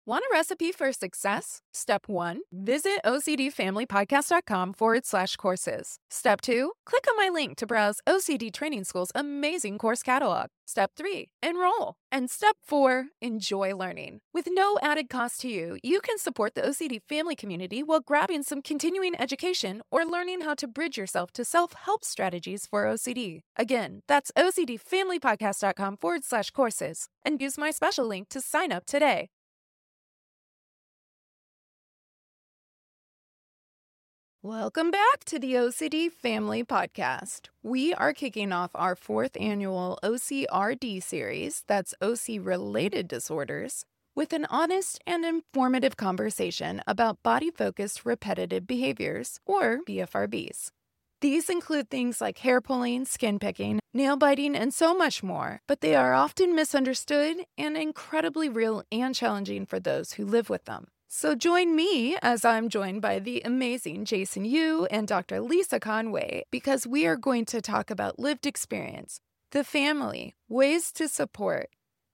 Want a recipe for success? Step 1, visit ocdfamilypodcast.com/courses. Step 2, click on my link to browse OCD Training School's amazing course catalog. Step 3, enroll. And step 4, enjoy learning. With no added cost to you, you can support the OCD family community while grabbing some continuing education or learning how to bridge yourself to self-help strategies for OCD. Again, that's ocdfamilypodcast.com/courses and use my special link to sign up today. Welcome back to the OCD Family Podcast. We are kicking off our 4th annual OCRD series, that's OC-related disorders, with an honest and informative conversation about body-focused repetitive behaviors, or BFRBs. These include things like hair pulling, skin picking, nail biting, and so much more, but they are often misunderstood and incredibly real and challenging for those who live with them. So join me as I'm joined by the amazing Jason Yu and Dr. Lisa Conway because we are going to talk about lived experience, the family, ways to support,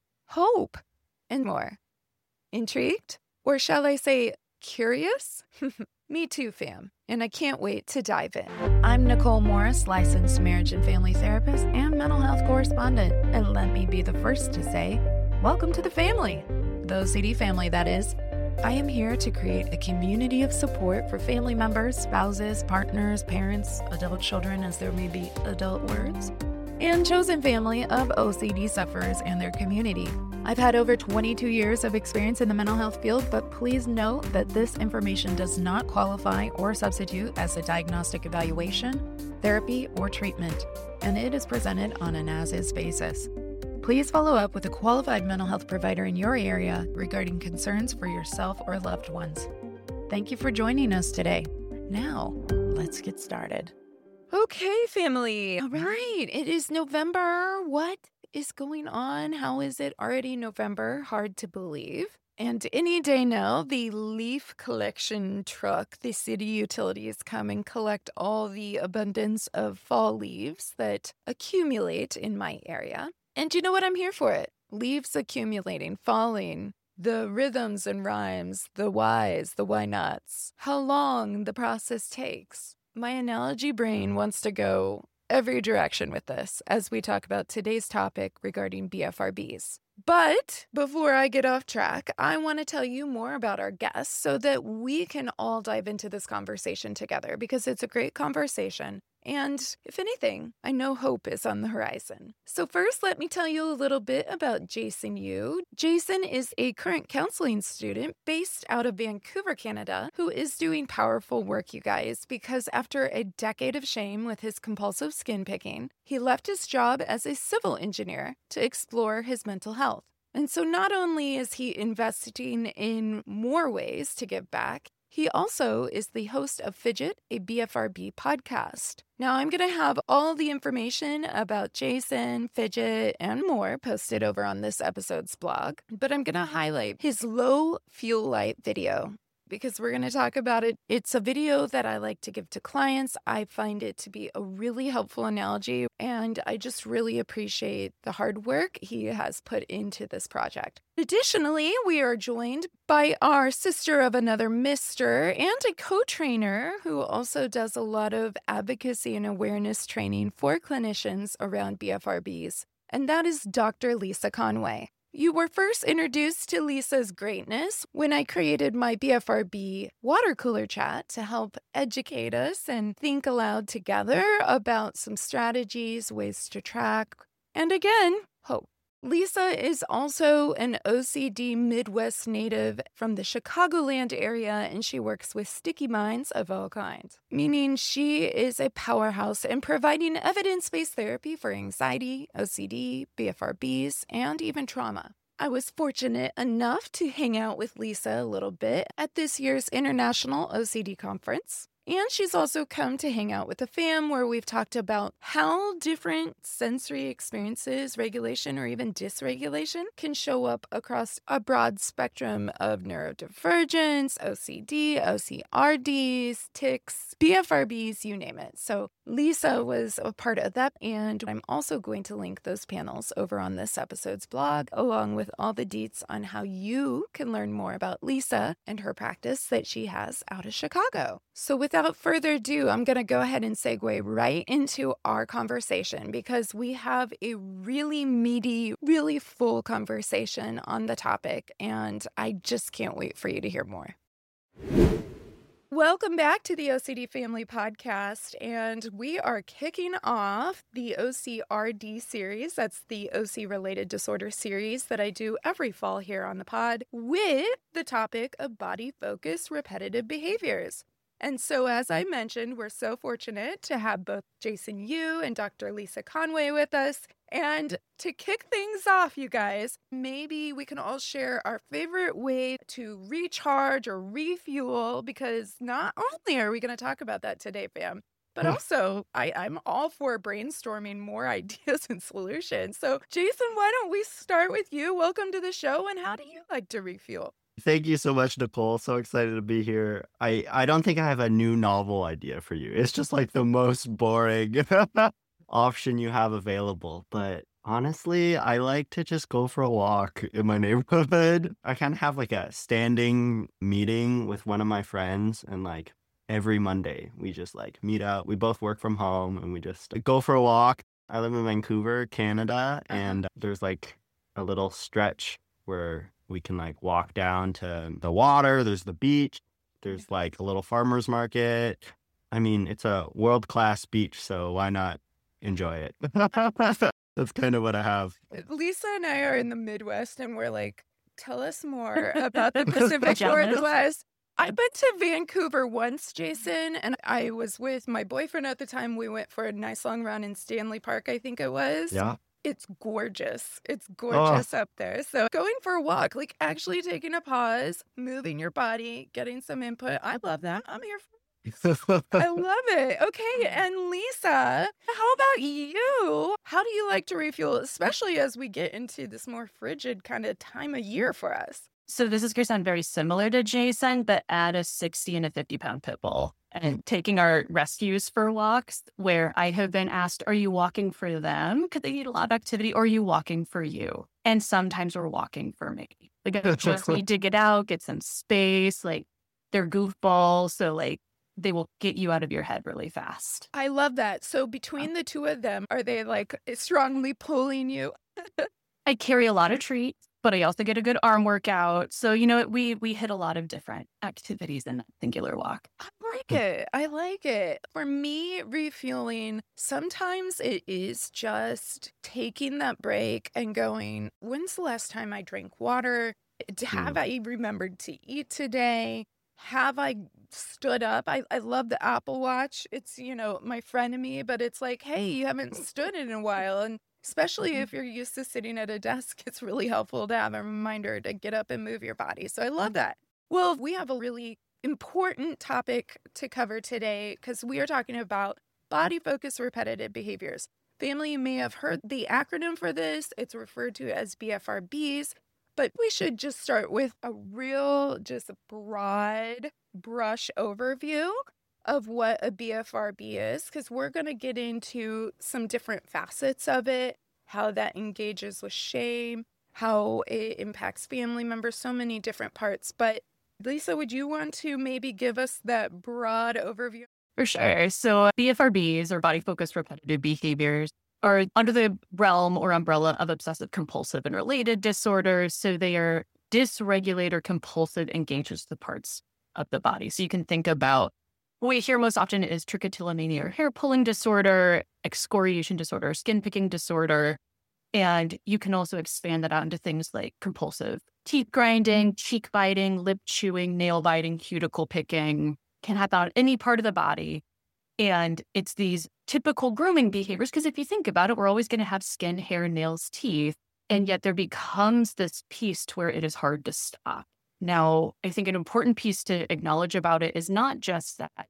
hope, and more. Intrigued? Or shall I say, curious? Me too, fam. And I can't wait to dive in. I'm Nicole Morris, licensed marriage and family therapist and mental health correspondent. And let me be the first to say, welcome to the family. The OCD family, that is. I am here to create a community of support for family members, spouses, partners, parents, adult children, as there may be adult words, and chosen family of OCD sufferers and their community. I've had over 22 years of experience in the mental health field, but please note that this information does not qualify or substitute as a diagnostic evaluation, therapy, or treatment, and it is presented on an as-is basis. Please follow up with a qualified mental health provider in your area regarding concerns for yourself or loved ones. Thank you for joining us today. Now, let's get started. Okay, family. All right. It is November. What is going on? How is it already November? Hard to believe. And any day now, the leaf collection truck, the city utilities come and collect all the abundance of fall leaves that accumulate in my area. And you know what? I'm here for it. Leaves accumulating, falling, the rhythms and rhymes, the whys, the why nots, how long the process takes. My analogy brain wants to go every direction with this as we talk about today's topic regarding BFRBs. But before I get off track, I want to tell you more about our guests so that we can all dive into this conversation together because it's a great conversation. And if anything, I know hope is on the horizon. So first, let me tell you a little bit about Jason Yu. Jason is a current counseling student based out of Vancouver, Canada, who is doing powerful work, you guys, because after a decade of shame with his compulsive skin picking, he left his job as a civil engineer to explore his mental health. And so not only is he investing in more ways to give back, he also is the host of Fidget, a BFRB podcast. Now, I'm going to have all the information about Jason, Fidget, and more posted over on this episode's blog, but I'm going to highlight his low fuel light video because we're going to talk about it. It's a video that I like to give to clients. I find it to be a really helpful analogy, and I just really appreciate the hard work he has put into this project. Additionally, we are joined by our sister of another mister and a co-trainer who also does a lot of advocacy and awareness training for clinicians around BFRBs, and that is Dr. Lisa Conway. You were first introduced to Lisa's greatness when I created my BFRB water cooler chat to help educate us and think aloud together about some strategies, ways to track, and again, hope. Lisa is also an OCD Midwest native from the Chicagoland area, and she works with sticky minds of all kinds, meaning she is a powerhouse in providing evidence-based therapy for anxiety, OCD, BFRBs, and even trauma. I was fortunate enough to hang out with Lisa a little bit at this year's International OCD Conference. And she's also come to hang out with the fam where we've talked about how different sensory experiences, regulation, or even dysregulation can show up across a broad spectrum of neurodivergence, OCD, OCRDs, tics, BFRBs, you name it. So Lisa was a part of that, and I'm also going to link those panels over on this episode's blog, along with all the deets on how you can learn more about Lisa and her practice that she has out of Chicago. So without further ado, I'm going to go ahead and segue right into our conversation because we have a really meaty, really full conversation on the topic, and I just can't wait for you to hear more. Welcome back to the OCD Family Podcast, and we are kicking off the OCRD series. That's the OC-related disorder series that I do every fall here on the pod with the topic of body-focused repetitive behaviors. And so, as I mentioned, we're so fortunate to have both Jason Yu and Dr. Lisa Conway with us. And to kick things off, you guys, maybe we can all share our favorite way to recharge or refuel, because not only are we going to talk about that today, fam, but also I'm all for brainstorming more ideas and solutions. So, Jason, why don't we start with you? Welcome to the show. And how do you like to refuel? Thank you so much, Nicole. So excited to be here. I don't think I have a new novel idea for you. It's just like the most boring option you have available. But honestly, I like to just go for a walk in my neighborhood. I kind of have like a standing meeting with one of my friends, and like every Monday we just like meet up. We both work from home and we just go for a walk. I live in Vancouver, Canada, and there's like a little stretch where we can like walk down to the water. There's the beach. There's like a little farmer's market. I mean, it's a world-class beach, so why not enjoy it? That's kind of what I have. Lisa and I are in the Midwest, and we're like, tell us more about the Pacific Northwest. I've been to Vancouver once, Jason, and I was with my boyfriend at the time. We went for a nice long run in Stanley Park, I think it was. Yeah. It's gorgeous. It's gorgeous up there. So going for a walk, like actually taking a pause, moving your body, getting some input. I love that. I'm here for I love it. Okay. And Lisa, how about you? How do you like to refuel, especially as we get into this more frigid kind of time of year for us? So this is going to sound very similar to Jason, but add a 60 and a 50-pound pit bull and taking our rescues for walks where I have been asked, are you walking for them? Because they need a lot of activity, or are you walking for you? And sometimes we're walking for me. Like I just need to get out, get some space. Like they're goofballs. So like they will get you out of your head really fast. I love that. So between the two of them, are they like strongly pulling you? I carry a lot of treats, but I also get a good arm workout. So, you know, we hit a lot of different activities in that singular walk. I like it. I like it. For me, refueling, sometimes it is just taking that break and going, when's the last time I drank water? Have I remembered to eat today? Have I stood up? I love the Apple Watch. It's, you know, my frenemy, but it's like, hey, you haven't stood in a while. And especially if you're used to sitting at a desk, it's really helpful to have a reminder to get up and move your body. So I love that. Well, we have a really important topic to cover today because we are talking about body-focused repetitive behaviors. Family, you may have heard the acronym for this. It's referred to as BFRBs, but we should just start with a real, just broad brush overview of what a BFRB is, because we're going to get into some different facets of it, how that engages with shame, how it impacts family members, so many different parts. But Lisa, would you want to maybe give us that broad overview? For sure. So BFRBs, or body-focused repetitive behaviors, are under the realm or umbrella of obsessive compulsive and related disorders. So they are dysregulated or compulsive engagements to parts of the body. So you can think about what we hear most often is trichotillomania or hair pulling disorder, excoriation disorder, skin picking disorder. And you can also expand that out into things like compulsive teeth grinding, cheek biting, lip chewing, nail biting, cuticle picking, can happen on any part of the body. And it's these typical grooming behaviors, because if you think about it, we're always going to have skin, hair, nails, teeth. And yet there becomes this piece to where it is hard to stop. Now, I think an important piece to acknowledge about it is not just that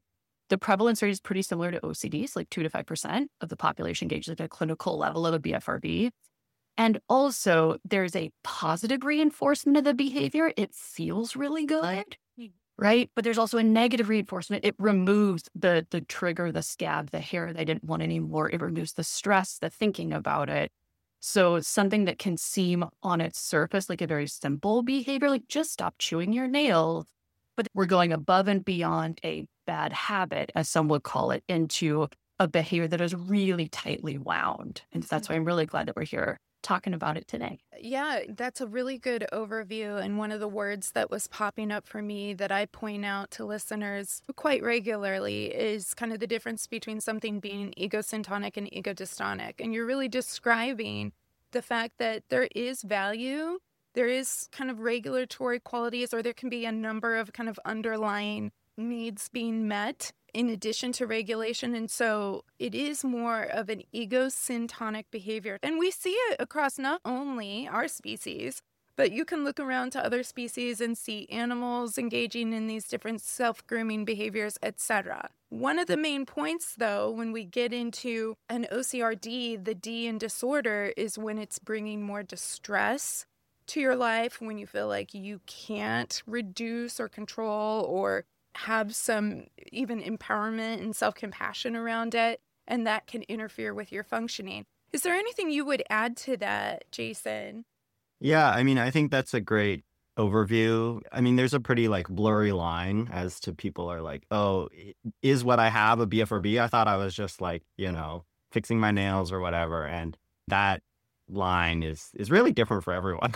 The prevalence rate is pretty similar to OCD. It's like 2 to 5% of the population engaged at a clinical level of a BFRB. And also, there's a positive reinforcement of the behavior. It feels really good, right? But there's also a negative reinforcement. It removes the trigger, the scab, the hair they didn't want anymore. It removes the stress, the thinking about it. So it's something that can seem on its surface like a very simple behavior, like just stop chewing your nails. But we're going above and beyond a bad habit, as some would call it, into a behavior that is really tightly wound. And that's why I'm really glad that we're here talking about it today. Yeah, that's a really good overview. And one of the words that was popping up for me that I point out to listeners quite regularly is kind of the difference between something being egosyntonic and egodystonic. And you're really describing the fact that there is value, there is kind of regulatory qualities, or there can be a number of kind of underlying needs being met in addition to regulation. And so it is more of an egosyntonic behavior. And we see it across not only our species, but you can look around to other species and see animals engaging in these different self-grooming behaviors, etc. One of the main points, though, when we get into an OCRD, the D in disorder, is when it's bringing more distress to your life, when you feel like you can't reduce or control or have some even empowerment and self-compassion around it, and that can interfere with your functioning. Is there anything you would add to that, Jason? Yeah, I mean, I think that's a great overview. I mean, there's a pretty like blurry line as to people are like, oh, is what I have a BFRB? I thought I was just like, fixing my nails or whatever. And that line is really different for everyone,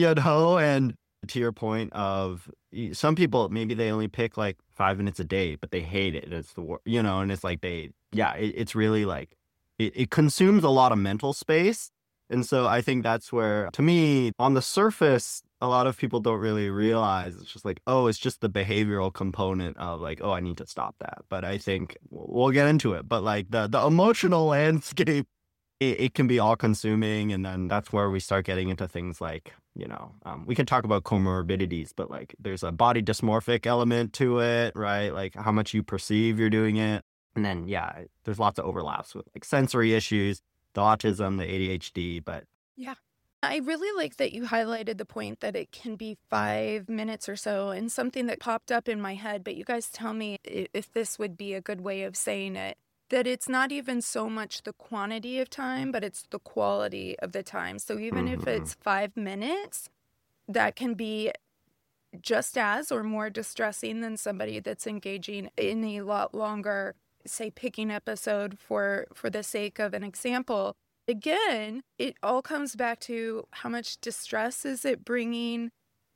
and to your point of some people, maybe they only pick like 5 minutes a day, but they hate it. It's and it's like it's really like, it consumes a lot of mental space. And so I think that's where, to me, on the surface, a lot of people don't really realize it's just like, oh, it's just the behavioral component of like, oh, I need to stop that. But I think we'll get into it. But like the emotional landscape, it can be all consuming. And then that's where we start getting into things like, we can talk about comorbidities, but like there's a body dysmorphic element to it, right? Like how much you perceive you're doing it. And then, there's lots of overlaps with like sensory issues, the autism, the ADHD, but yeah. I really like that you highlighted the point that it can be 5 minutes or so, and something that popped up in my head, but you guys tell me if this would be a good way of saying it, that it's not even so much the quantity of time, but it's the quality of the time. So even if it's 5 minutes, that can be just as or more distressing than somebody that's engaging in a lot longer, say, picking episode for the sake of an example. Again, it all comes back to how much distress is it bringing,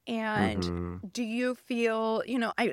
and do you feel,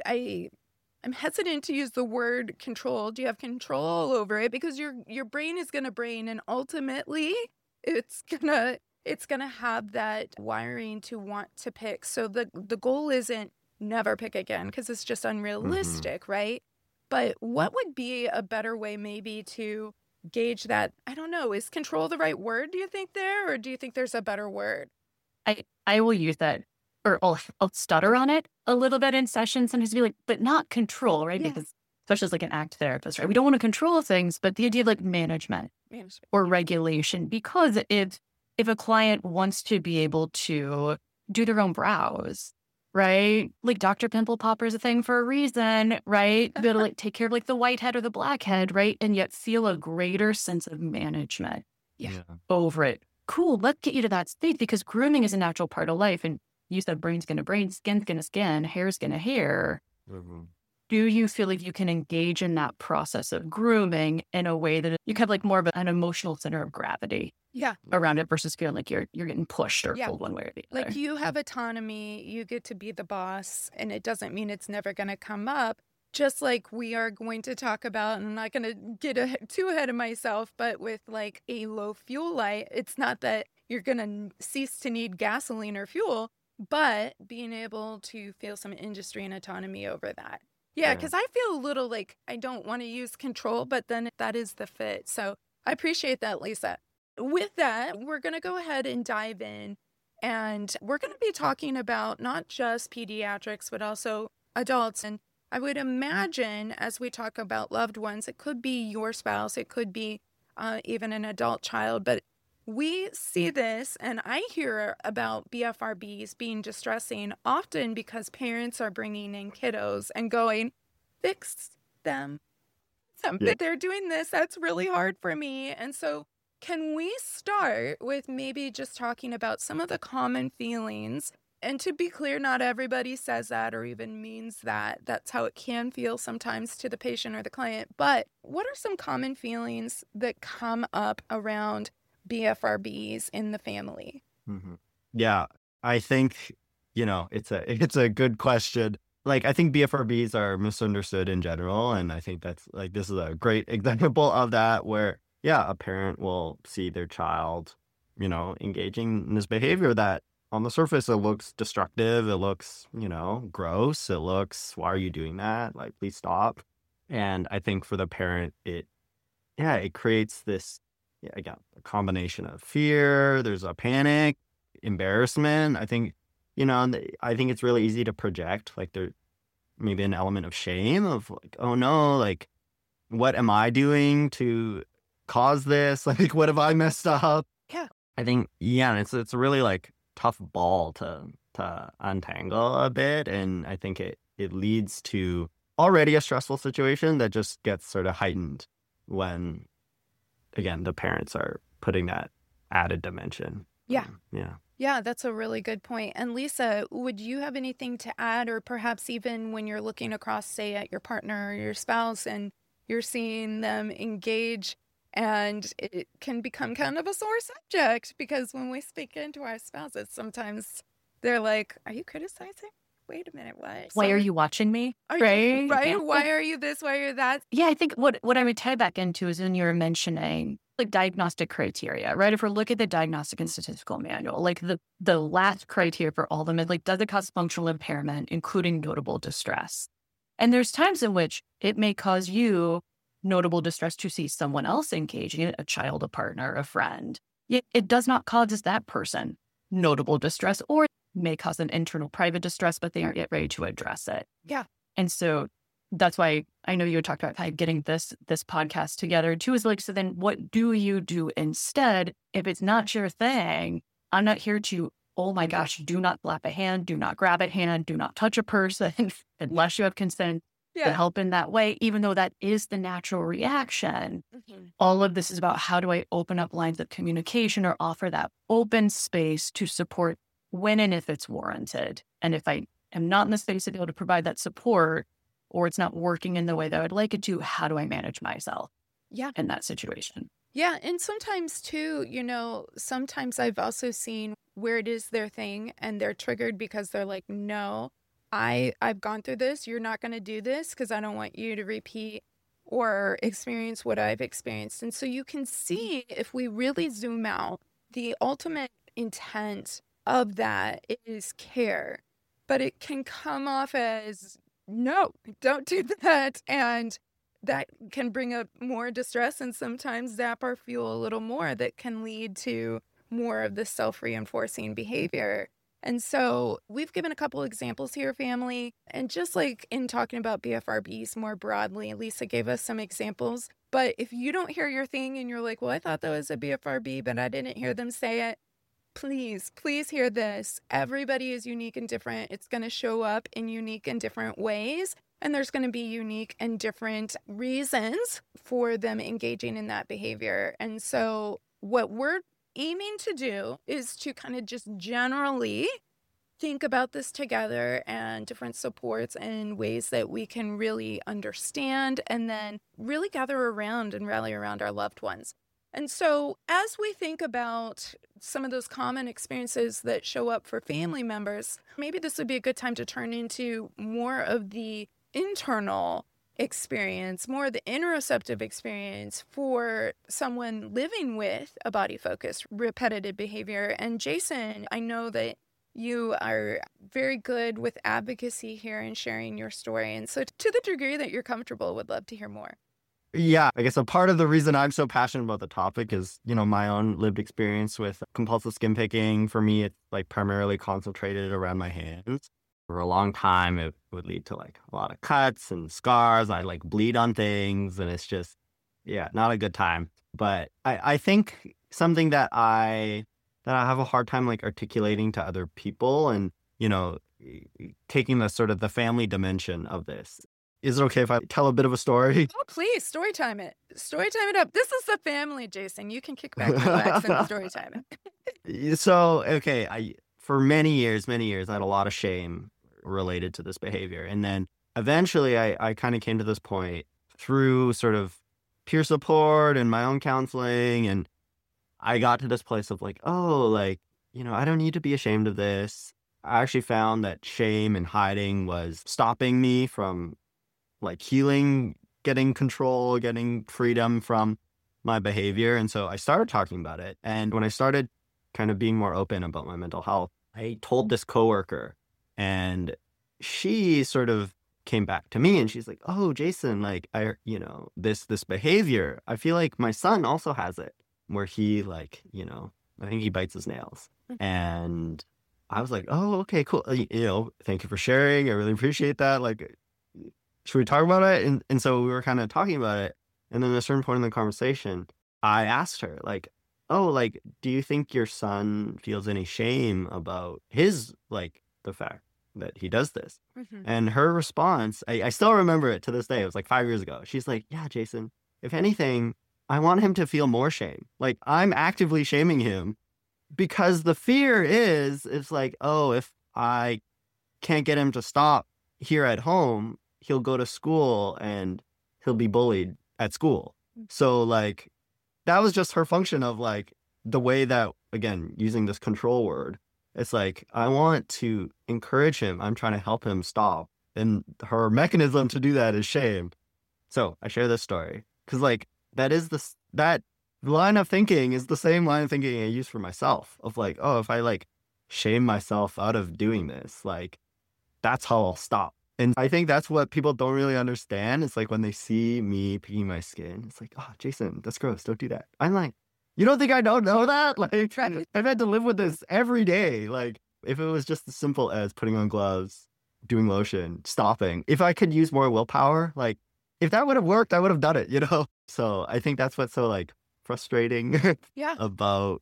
I'm hesitant to use the word control. Do you have control over it? Because your brain is going to brain, and ultimately it's gonna have that wiring to want to pick. So the goal isn't never pick again, because it's just unrealistic, right? But what would be a better way maybe to gauge that? I don't know. Is control the right word, do you think there? Or do you think there's a better word? I will use that, or I'll stutter on it a little bit in sessions, sometimes be like, but not control, right? Yeah. Because especially as like an ACT therapist, right? We don't want to control things, but the idea of like management or regulation, because if a client wants to be able to do their own brows, right? Like Dr. Pimple Popper is a thing for a reason, right? Be able to like take care of like the white head or the black head, right? And yet feel a greater sense of management over it. Cool, let's get you to that state, because grooming is a natural part of life. And you said brain's gonna brain, skin's gonna skin, hair's gonna hair. Do you feel like you can engage in that process of grooming in a way that you have like more of an emotional center of gravity around it, versus feeling like you're getting pushed or pulled one way or the other? Like you have autonomy, you get to be the boss, and it doesn't mean it's never going to come up. Just like we are going to talk about, and I'm not going to get too ahead of myself, but with like a low fuel light, it's not that you're going to cease to need gasoline or fuel, but being able to feel some industry and autonomy over that. Yeah, because I feel a little like I don't want to use control, but then that is the fit. So I appreciate that, Lisa. With that, we're going to go ahead and dive in, and we're going to be talking about not just pediatrics, but also adults. And I would imagine as we talk about loved ones, it could be your spouse, it could be even an adult child, but we see this and I hear about BFRBs being distressing often because parents are bringing in kiddos and going, fix them. Yeah. They're doing this. That's really hard for me. And so, can we start with maybe just talking about some of the common feelings? And to be clear, not everybody says that or even means that. That's how it can feel sometimes to the patient or the client. But what are some common feelings that come up around BFRBs in the family? Mhm. Yeah, I think, it's a good question. Like, I think BFRBs are misunderstood in general, and I think that's like this is a great example of that where, yeah, a parent will see their child, engaging in this behavior that on the surface it looks destructive, it looks, gross, it looks, why are you doing that? Like, please stop. And I think for the parent, it creates this, yeah, again, a combination of fear, there's a panic, embarrassment. I think, I think it's really easy to project, like there maybe an element of shame of like, oh no, like what am I doing to cause this? Like, what have I messed up? Yeah. I think, yeah, it's a really like tough ball to untangle a bit. And I think it leads to already a stressful situation that just gets sort of heightened when, again, the parents are putting that added dimension. Yeah. Yeah. Yeah, that's a really good point. And Lisa, would you have anything to add, or perhaps even when you're looking across, say, at your partner or your spouse and you're seeing them engage and it can become kind of a sore subject because when we speak into our spouses, sometimes they're like, are you criticizing? Wait a minute, what? Why are you watching me? Right? Yeah. Why are you this? Why are you that? Yeah, I think what I would tie back into is when you're mentioning like diagnostic criteria, right? If we're looking at the diagnostic and statistical manual, like the last criteria for all of them is like, does it cause functional impairment, including notable distress? And there's times in which it may cause you notable distress to see someone else engaging in it, a child, a partner, a friend. Yet it does not cause that person notable distress, or it may cause an internal private distress, but they aren't yet ready to address it. Yeah. And so that's why I know you talked about kind of getting this podcast together too, is like, so then what do you do instead? If it's not your thing, I'm not here to, oh my gosh, do not slap a hand, do not grab a hand, do not touch a person unless you have consent to help in that way, even though that is the natural reaction. Mm-hmm. All of this is about how do I open up lines of communication or offer that open space to support when and if it's warranted. And if I am not in the space to be able to provide that support, or it's not working in the way that I'd like it to, how do I manage myself in that situation? Yeah. And sometimes too, sometimes I've also seen where it is their thing and they're triggered because they're like, no, I've gone through this. You're not going to do this because I don't want you to repeat or experience what I've experienced. And so you can see, if we really zoom out, the ultimate intent of that is care, but it can come off as, no, don't do that. And that can bring up more distress and sometimes zap our fuel a little more, that can lead to more of the self-reinforcing behavior. And so we've given a couple examples here, family. And just like in talking about BFRBs more broadly, Lisa gave us some examples. But if you don't hear your thing and you're like, well, I thought that was a BFRB, but I didn't hear them say it, please hear this. Everybody is unique and different. It's going to show up in unique and different ways. And there's going to be unique and different reasons for them engaging in that behavior. And so what we're aiming to do is to kind of just generally think about this together and different supports and ways that we can really understand and then really gather around and rally around our loved ones. And so as we think about some of those common experiences that show up for family members, maybe this would be a good time to turn into more of the internal experience, more of the interoceptive experience for someone living with a body-focused repetitive behavior. And Jason, I know that you are very good with advocacy here and sharing your story. And so to the degree that you're comfortable, would love to hear more. Yeah, I guess a part of the reason I'm so passionate about the topic is, my own lived experience with compulsive skin picking. For me, it's like primarily concentrated around my hands. for a long time, it would lead to like a lot of cuts and scars. I like bleed on things, and it's just, yeah, not a good time. But I think something that I have a hard time like articulating to other people, and taking the sort of the family dimension of this. Is it okay if I tell a bit of a story? Oh, please, story time it. Story time it up. This is the family, Jason. You can kick back, relax, and story time it. So, okay, for many years, I had a lot of shame related to this behavior. And then eventually I kind of came to this point through sort of peer support and my own counseling. And I got to this place of like, oh, like, I don't need to be ashamed of this. I actually found that shame and hiding was stopping me from like healing, getting control, getting freedom from my behavior. And so I started talking about it. And when I started kind of being more open about my mental health, I told this coworker, and she sort of came back to me and she's like, oh, Jason, like this behavior, I feel like my son also has it, where he like, I think he bites his nails. And I was like, oh, okay, cool. Thank you for sharing. I really appreciate that. Like, should we talk about it? And so we were kind of talking about it. And then at a certain point in the conversation, I asked her, like, oh, like, do you think your son feels any shame about his, like, the fact that he does this? Mhm. And her response, I still remember it to this day. It was like 5 years ago. She's like, yeah, Jason, if anything, I want him to feel more shame. Like, I'm actively shaming him because the fear is, it's like, oh, if I can't get him to stop here at home, he'll go to school and he'll be bullied at school. So like, that was just her function of like the way that, again, using this control word, it's like, I want to encourage him. I'm trying to help him stop. And her mechanism to do that is shame. So I share this story because like, that line of thinking is the same line of thinking I use for myself of like, oh, if I like shame myself out of doing this, like that's how I'll stop. And I think that's what people don't really understand. It's like when they see me picking my skin, it's like, oh, Jason, that's gross. Don't do that. I'm like, you don't think I don't know that? Like, I've had to live with this every day. Like, if it was just as simple as putting on gloves, doing lotion, stopping, if I could use more willpower, like, if that would have worked, I would have done it, So I think that's what's so, like, frustrating Yeah. about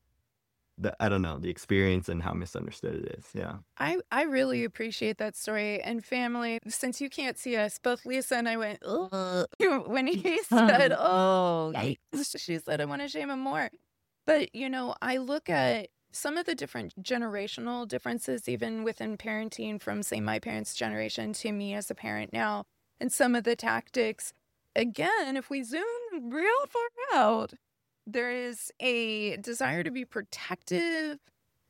the experience and how misunderstood it is. Yeah. I really appreciate that story. And family, since you can't see us, both Lisa and I went, ugh, when he said, oh, yikes. She said, I want to shame him more. But, I look at some of the different generational differences, even within parenting from, say, my parents' generation to me as a parent now, and some of the tactics. Again, if we zoom real far out, there is a desire to be protective,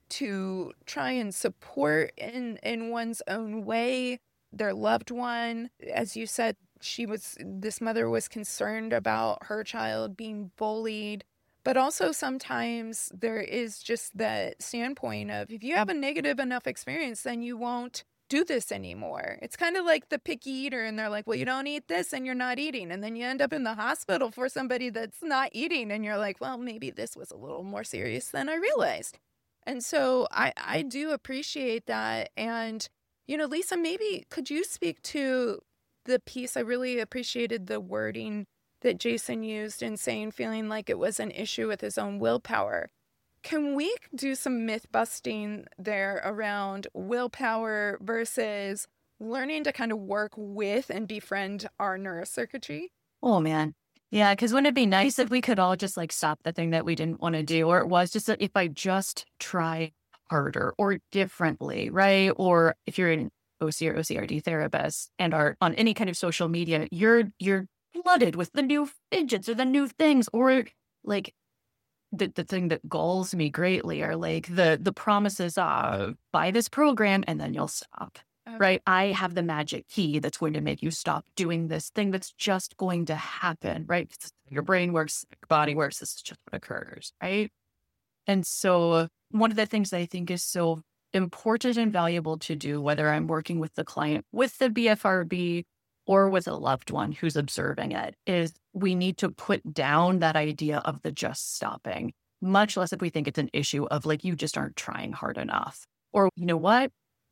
to try and support in one's own way their loved one. As you said, this mother was concerned about her child being bullied. But also sometimes there is just that standpoint of if you have a negative enough experience, then you won't do this anymore. It's kind of like the picky eater, and they're like, well, you don't eat this and you're not eating. And then you end up in the hospital for somebody that's not eating. And you're like, well, maybe this was a little more serious than I realized. And so I do appreciate that. And, Lisa, maybe could you speak to the piece? I really appreciated the wording that Jason used in saying, feeling like it was an issue with his own willpower. Can we do some myth busting there around willpower versus learning to kind of work with and befriend our neurocircuitry? Oh, man. Yeah, because wouldn't it be nice if we could all just like stop the thing that we didn't want to do? Or it was just that if I just try harder or differently, right? Or if you're an OC or OCRD therapist and are on any kind of social media, you're flooded with the new fidgets or the new things, or like the thing that galls me greatly are like the promises of buy this program and then you'll stop. Okay. Right? I have the magic key that's going to make you stop doing this thing that's just going to happen, right? Your brain works, your body works. This is just what occurs, right? And so one of the things that I think is so important and valuable to do, whether I'm working with the client with the BFRB or with a loved one who's observing it, is we need to put down that idea of the just stopping, much less if we think it's an issue of like, you just aren't trying hard enough. Or, you know what?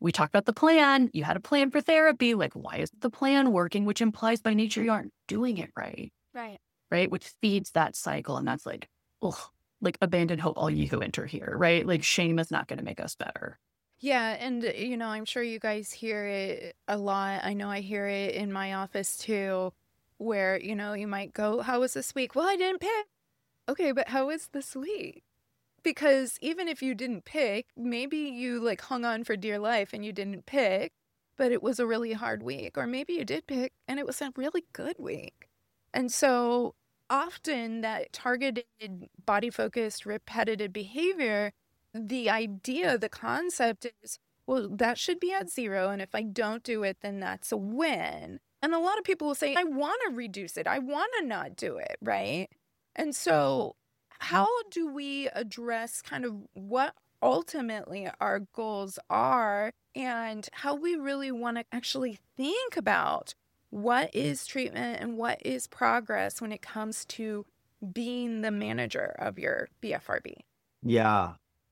we talked about the plan. You had a plan for therapy. Like, why isn't the plan working? Which implies by nature you aren't doing it right. Right. Right. Which feeds that cycle. And that's like, ugh, like abandon hope, all you who enter here. Right. Like shame is not going to make us better. Yeah. And, I'm sure you guys hear it a lot. I know I hear it in my office too, where, you might go, how was this week? Well, I didn't pick. Okay, but how was this week? Because even if you didn't pick, maybe you like hung on for dear life and you didn't pick, but it was a really hard week. Or maybe you did pick and it was a really good week. And so often that targeted, body-focused, repetitive behavior, the idea, the concept is, well, that should be at 0. And if I don't do it, then that's a win. And a lot of people will say, I want to reduce it. I want to not do it, right? And so how do we address kind of what ultimately our goals are and how we really want to actually think about what is treatment and what is progress when it comes to being the manager of your BFRB? Yeah.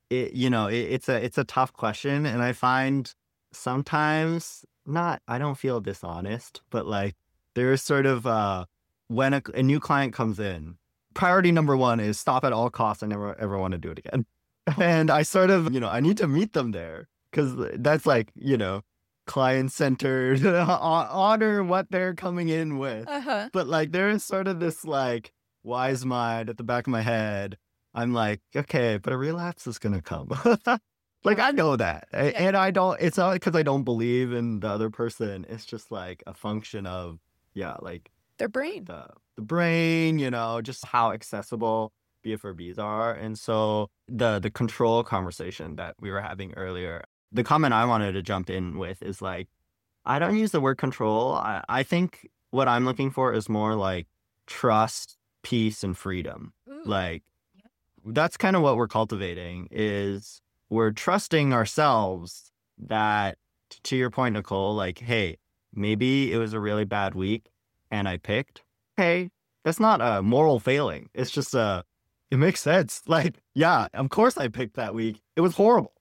It's a tough question. And I find sometimes I don't feel dishonest, but like there's sort of, when a new client comes in, priority number 1 is stop at all costs. I never ever want to do it again. And I sort of, I need to meet them there because that's like, client-centered, honor what they're coming in with. Uh-huh. But like there is sort of this like wise mind at the back of my head. I'm like, okay, but a relapse is going to come. Like I know that. And it's not because I don't believe in the other person. It's just like a function of, like Their brain. the brain, just how accessible BFRBs are. And so the control conversation that we were having earlier, the comment I wanted to jump in with is like, I don't use the word control. I think what I'm looking for is more like trust, peace, and freedom. Ooh. Like that's kind of what we're cultivating is we're trusting ourselves that, to your point, Nicole, like, hey, maybe it was a really bad week and I picked. Hey, that's not a moral failing. It's just it makes sense. Like, yeah, of course I picked that week. It was horrible.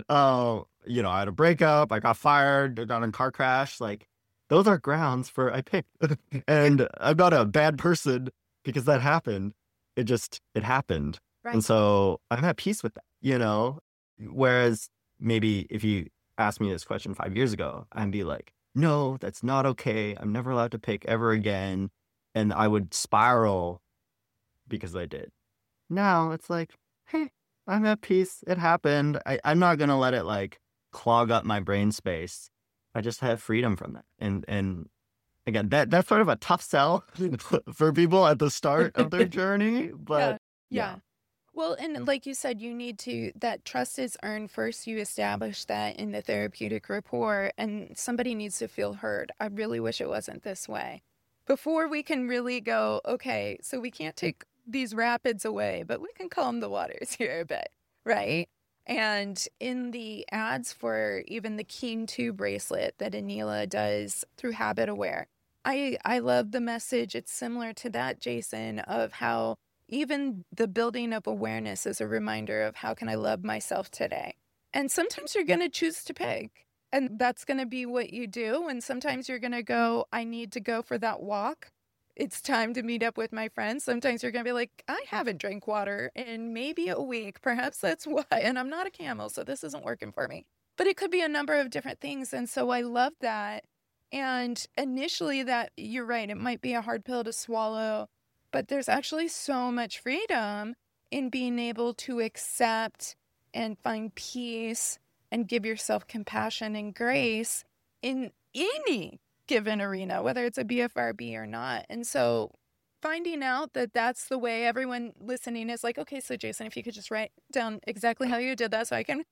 I had a breakup. I got fired. I got in a car crash. Like, those are grounds for I picked. And I'm not a bad person because that happened. It happened. Right. And so I'm at peace with that, Whereas maybe if you asked me this question 5 years ago, I'd be like, no, that's not okay. I'm never allowed to pick ever again. And I would spiral because I did. Now it's like, hey, I'm at peace. It happened. I'm not going to let it like clog up my brain space. I just have freedom from that. And again, that's sort of a tough sell for people at the start of their journey. But yeah. Well, and like you said, that trust is earned first. You establish that in the therapeutic rapport, and somebody needs to feel heard. I really wish it wasn't this way. Before we can really go, okay, so we can't take these rapids away, but we can calm the waters here a bit, right? And in the ads for even the Keen 2 bracelet that Anila does through Habit Aware, I love the message. It's similar to that, Jason, of how even the building of awareness is a reminder of how can I love myself today. And sometimes you're going to choose to pick, and that's going to be what you do. And sometimes you're going to go, I need to go for that walk. It's time to meet up with my friends. Sometimes you're going to be like, I haven't drank water in maybe a week. Perhaps that's why. And I'm not a camel, so this isn't working for me. But it could be a number of different things. And so I love that. And initially that, you're right, it might be a hard pill to swallow, but there's actually so much freedom in being able to accept and find peace and give yourself compassion and grace in any given arena, whether it's a BFRB or not. And so finding out that that's the way everyone listening is like, okay, so Jason, if you could just write down exactly how you did that so I can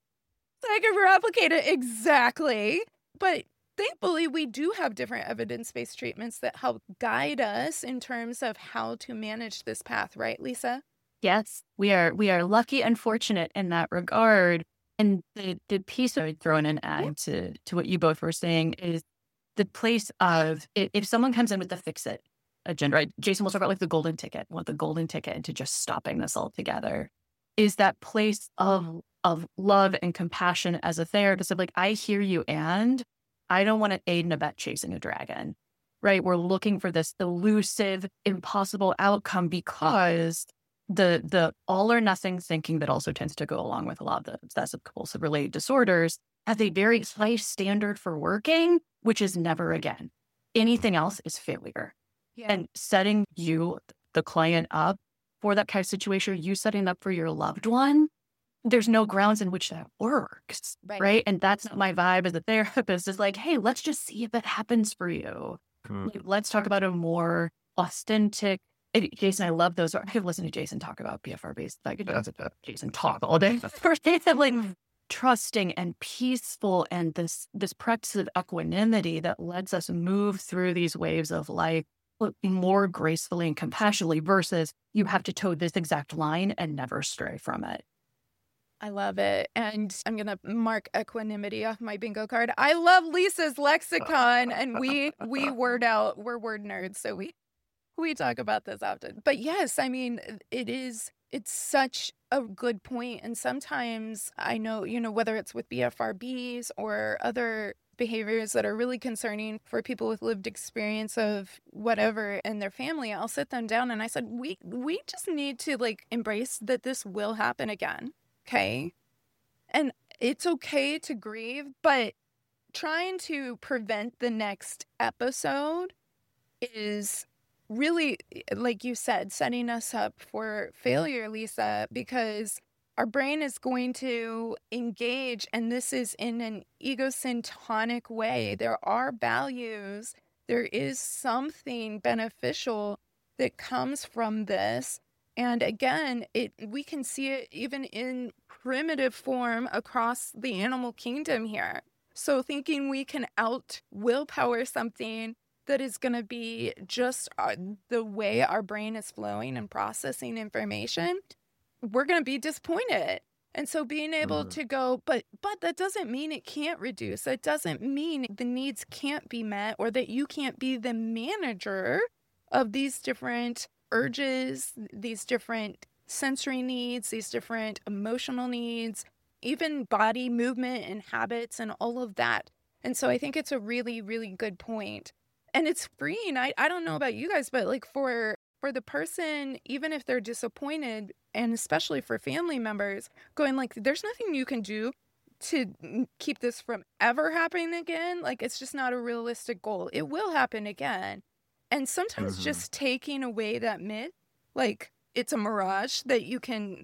replicate it exactly. But thankfully, we do have different evidence-based treatments that help guide us in terms of how to manage this path, right, Lisa? Yes, we are lucky and fortunate in that regard. And the piece I would throw in and add to what you both were saying is the place of if someone comes in with the fix it agenda, right? Jason will talk about like the golden ticket, the golden ticket into just stopping this altogether is that place of of love and compassion as a therapist of like, I hear you and I don't want to aid and abet chasing a dragon, right? We're looking for this elusive, impossible outcome because the all or nothing thinking that also tends to go along with a lot of the obsessive compulsive related disorders has a very high standard for working, which is never again. Anything else is failure. Yeah. And setting you, the client, up for that kind of situation, you setting up for your loved one, there's no grounds in which that works, right? And that's not my vibe as a therapist. Is like, hey, let's just see if it happens for you. Like, let's talk about a more authentic. Jason, I love those. I've listened to Jason talk about PFRBs. Like, Jason talk all day. First, it's like trusting and peaceful, and this practice of equanimity that lets us move through these waves of life more gracefully and compassionately versus you have to toe this exact line and never stray from it. I love it. And I'm going to mark equanimity off my bingo card. I love Lisa's lexicon, and we word out, we're word nerds. So we talk about this often. But yes, I mean, it's such a good point. And sometimes I know, whether it's with BFRBs or other behaviors that are really concerning for people with lived experience of whatever in their family, I'll sit them down and I said, we just need to like embrace that this will happen again. Okay. And it's okay to grieve, but trying to prevent the next episode is really, like you said, setting us up for failure, Lisa, because our brain is going to engage, and this is in an egocentric way. There are values. There is something beneficial that comes from this. And again, we can see it even in primitive form across the animal kingdom here. So thinking we can out willpower something that is going to be just the way our brain is flowing and processing information, we're going to be disappointed. And so being able to go, but that doesn't mean it can't reduce. That doesn't mean the needs can't be met or that you can't be the manager of these different urges, these different sensory needs, these different emotional needs, even body movement and habits and all of that. And so I think it's a really, really good point. And it's freeing. I don't know about you guys, but like for the person, even if they're disappointed, and especially for family members, going like, there's nothing you can do to keep this from ever happening again. Like, it's just not a realistic goal. It will happen again. And sometimes just taking away that myth, like it's a mirage that you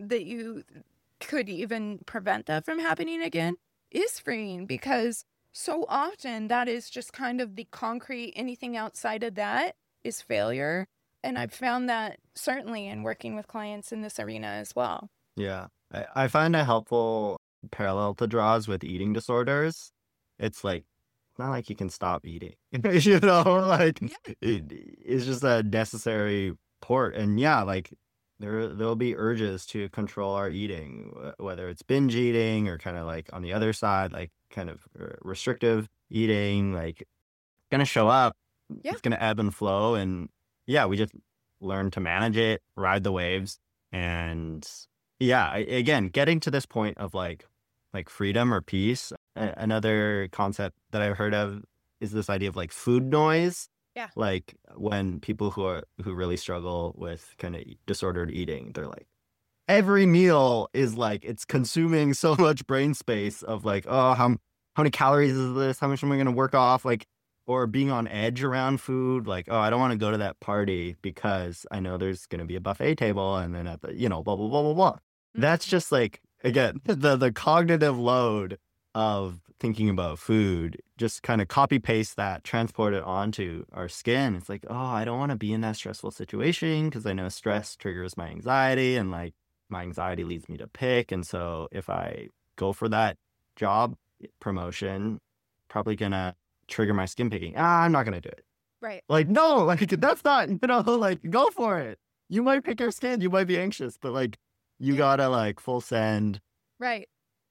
could even prevent that from happening again, is freeing, because so often that is just kind of the concrete. Anything outside of that is failure. And I've found that certainly in working with clients in this arena as well. Yeah. I find a helpful parallel to draws with eating disorders. It's like, it's not like you can stop eating, like it's just a necessary port. And yeah, like there'll be urges to control our eating, whether it's binge eating or kind of like on the other side, like kind of restrictive eating, like gonna show up. Yeah. It's gonna ebb and flow. And yeah, we just learn to manage it, ride the waves. And yeah, again, getting to this point of like freedom or peace. Another concept that I've heard of is this idea of like food noise. Yeah. Like when people who really struggle with kind of disordered eating, they're like, every meal is like, it's consuming so much brain space of like, oh, how many calories is this? How much am I going to work off? Like, or being on edge around food. Like, oh, I don't want to go to that party because I know there's going to be a buffet table and then at the, blah, blah, blah, blah, blah. That's just like, again, the cognitive load of thinking about food, just kind of copy paste that, transport it onto our skin. It's like, oh, I don't want to be in that stressful situation because I know stress triggers my anxiety, and like my anxiety leads me to pick. And so if I go for that job promotion, probably gonna trigger my skin picking. I'm not gonna do it. Right. Like, no, like that's not, like go for it. You might pick your skin, you might be anxious, but like you gotta like full send. Right.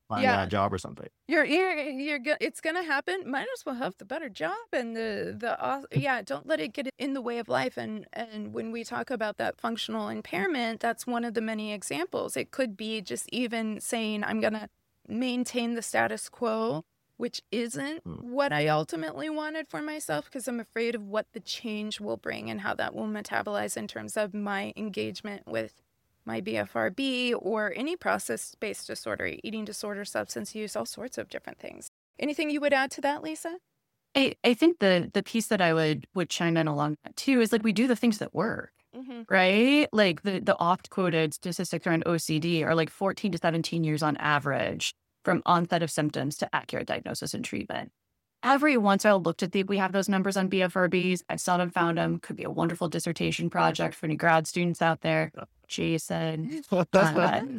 find a job or something. It's gonna happen. Might as well have the better job and don't let it get in the way of life. And when we talk about that functional impairment, that's one of the many examples. It could be just even saying, I'm gonna maintain the status quo, which isn't what I ultimately wanted for myself, because I'm afraid of what the change will bring and how that will metabolize in terms of my engagement with my BFRB or any process-based disorder, eating disorder, substance use, all sorts of different things. Anything you would add to that, Lisa? I think the piece that I would chime in along that too is like, we do the things that work, right? Like the oft quoted statistics around OCD are like 14 to 17 years on average from onset of symptoms to accurate diagnosis and treatment. Every once in a while, looked at we have those numbers on BFRBs. I saw them, found them. Could be a wonderful dissertation project for any grad students out there. Jason, and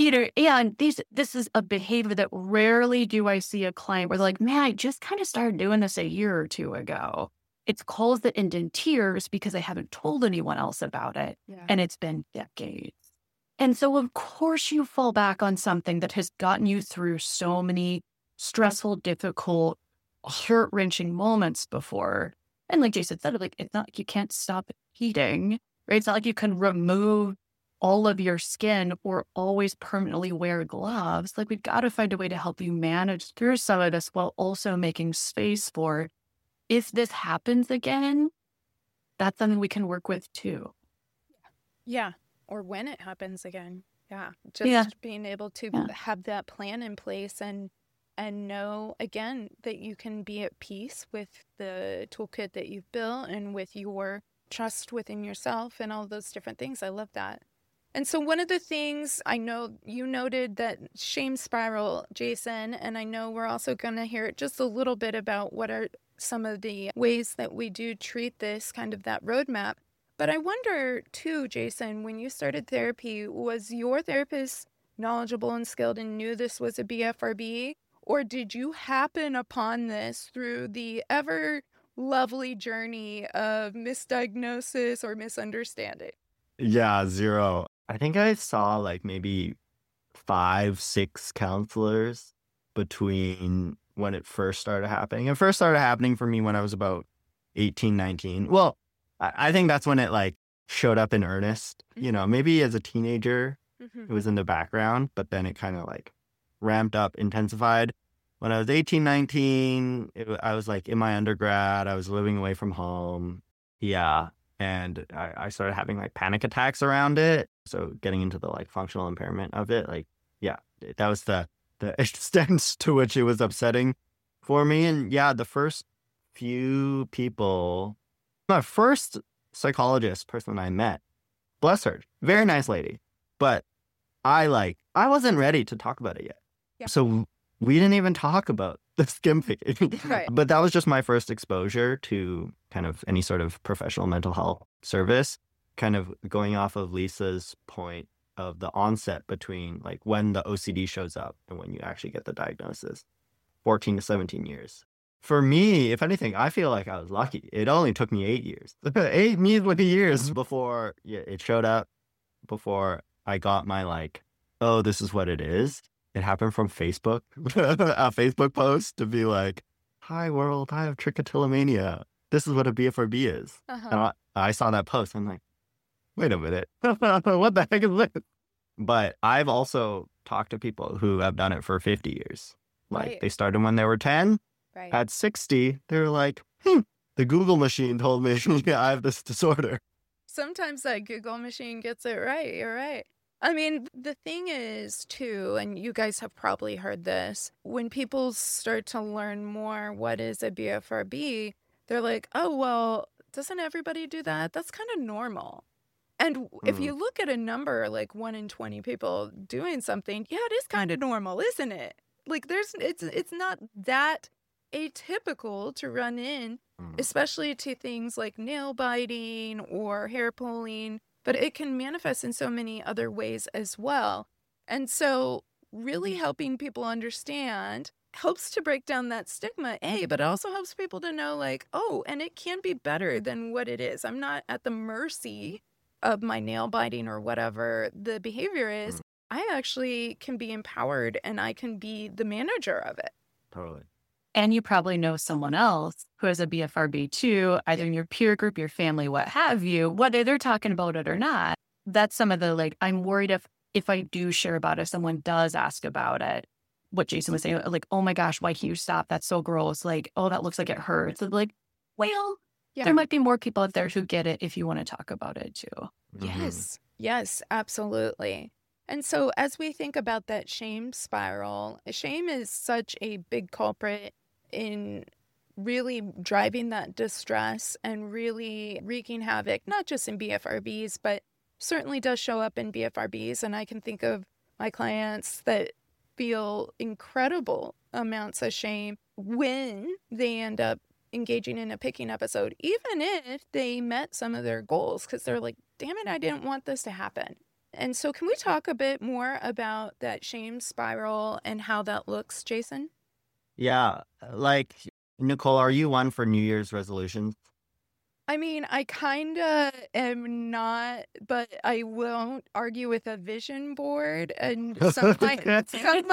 this is a behavior that rarely do I see a client where they're like, man, I just kind of started doing this a year or two ago. It's caused that end in tears because I haven't told anyone else about it. Yeah. And it's been decades. And so, of course, you fall back on something that has gotten you through so many stressful, difficult, heart-wrenching moments before. And like Jason said, like, it's not like you can't stop eating, right? It's not like you can remove all of your skin or always permanently wear gloves. Like, we've got to find a way to help you manage through some of this while also making space for, if this happens again, that's something we can work with too. Yeah. Or when it happens again. Yeah. Just being able to have that plan in place and know, again, that you can be at peace with the toolkit that you've built and with your trust within yourself and all those different things. I love that. And so one of the things, I know you noted that shame spiral, Jason, and I know we're also going to hear just a little bit about what are some of the ways that we do treat this, kind of that roadmap. But I wonder too, Jason, when you started therapy, was your therapist knowledgeable and skilled and knew this was a BFRB? Or did you happen upon this through the ever lovely journey of misdiagnosis or misunderstanding? Yeah, zero. I think I saw like maybe 5, 6 counselors between when it first started happening. It first started happening for me when I was about 18, 19. Well, I think that's when it like showed up in earnest. You know, maybe as a teenager, it was in the background, but then it kind of like ramped up, intensified. When I was 18, 19, I was like in my undergrad, I was living away from home. Yeah. And I started having like panic attacks around it. So getting into the like functional impairment of it, like, yeah, that was the extent to which it was upsetting for me. And yeah, the first few people, my first psychologist person I met, bless her, very nice lady, but I wasn't ready to talk about it yet. Yeah. So we didn't even talk about the skim picking. Right. But that was just my first exposure to kind of any sort of professional mental health service, kind of going off of Lisa's point of the onset between like when the OCD shows up and when you actually get the diagnosis, 14 to 17 years. For me, if anything, I feel like I was lucky. It only took me 8 years. 8 measly years before it showed up, before I got my like, oh, this is what it is. It happened from Facebook, a Facebook post to be like, hi world, I have trichotillomania. This is what a BFRB is. And I saw that post. I'm like, wait a minute. What the heck is this? But I've also talked to people who have done it for 50 years. Like they started when they were 10. Right. At 60, they're like, the Google machine told me I have this disorder. Sometimes that Google machine gets it right. You're right. I mean, the thing is, too, and you guys have probably heard this, when people start to learn more what is a BFRB, they're like, oh, well, doesn't everybody do that? That's kind of normal. And if you look at a number like 1 in 20 people doing something, yeah, it is kind of normal, isn't it? Like it's not that atypical to run in, especially to things like nail biting or hair pulling, but it can manifest in so many other ways as well. And so really helping people understand helps to break down that stigma, but it also helps people to know like, oh, and it can be better than what it is. I'm not at the mercy of my nail biting or whatever the behavior is. I actually can be empowered and I can be the manager of it. Totally. And you probably know someone else who has a BFRB too, either in your peer group, your family, what have you, whether they're talking about it or not. That's some of the, like, I'm worried if I do share about it, someone does ask about it, what Jason was saying, like, oh my gosh, why can't you stop? That's so gross. Like, oh, that looks like it hurts. It's like, well, Yeah. there might be more people out there who get it if you want to talk about it too. Yes. Yes, absolutely. And so as we think about that shame spiral, shame is such a big culprit in really driving that distress and really wreaking havoc, not just in BFRBs, but certainly does show up in BFRBs. And I can think of my clients that feel incredible amounts of shame when they end up engaging in a picking episode, even if they met some of their goals, because they're like, damn it, I didn't want this to happen. And so can we talk a bit more about that shame spiral and how that looks, Jason? Yeah. Like, Nicole, are you one for New Year's resolutions? I mean, I kind of am not, but I won't argue with a vision board. And some might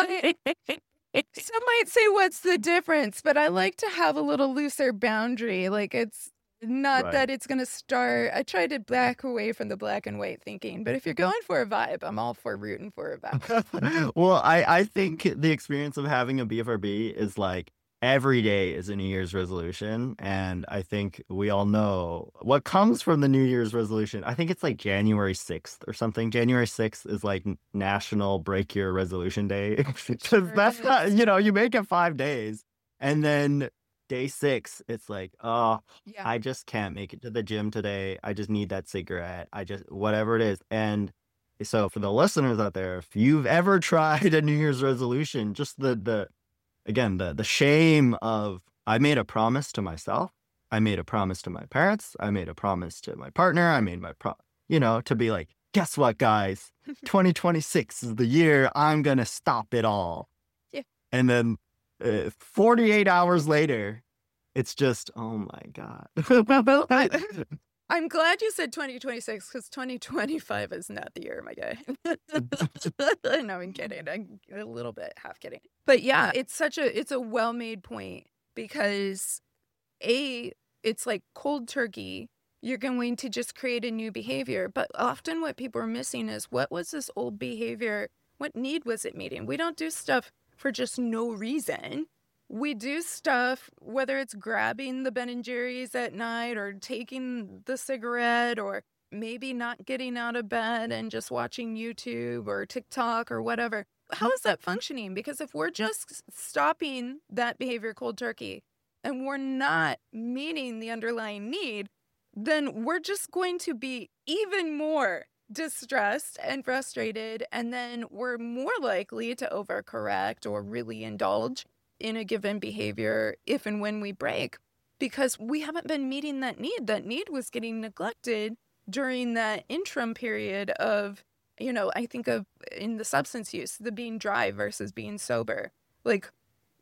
say, what's the difference? But I like to have a little looser boundary. Like, it's not Right. that it's going to start. I try to back away from the black and white thinking. But if you're going for a vibe, I'm all for rooting for a vibe. Well, I think the experience of having a BFRB is like every day is a New Year's resolution. And I think we all know what comes from the New Year's resolution. I think it's like January 6th or something. January 6th is like National Break Your Resolution Day. Because Sure that's is. not, you make it 5 days. And then day 6, it's like, oh, Yeah. I just can't make it to the gym today. I just need that cigarette. Whatever it is. And so for the listeners out there, if you've ever tried a New Year's resolution, just the shame of, I made a promise to myself, I made a promise to my parents, I made a promise to my partner, I made my to be like, guess what, guys? 2026 is the year I'm gonna stop it all. Yeah. And then 48 hours later, it's just, oh my God. I'm glad you said 2026 because 2025 is not the year, my guy. No, I'm kidding. I'm a little bit half kidding. But yeah, it's a well-made point because it's like cold turkey. You're going to just create a new behavior. But often what people are missing is, what was this old behavior? What need was it meeting? We don't do stuff for just no reason. We do stuff, whether it's grabbing the Ben & Jerry's at night or taking the cigarette or maybe not getting out of bed and just watching YouTube or TikTok or whatever. How is that functioning? Because if we're just stopping that behavior cold turkey and we're not meeting the underlying need, then we're just going to be even more distressed and frustrated. And then we're more likely to overcorrect or really indulge in a given behavior if and when we break, because we haven't been meeting that need. That need was getting neglected during that interim period of, I think of in the substance use, the being dry versus being sober. Like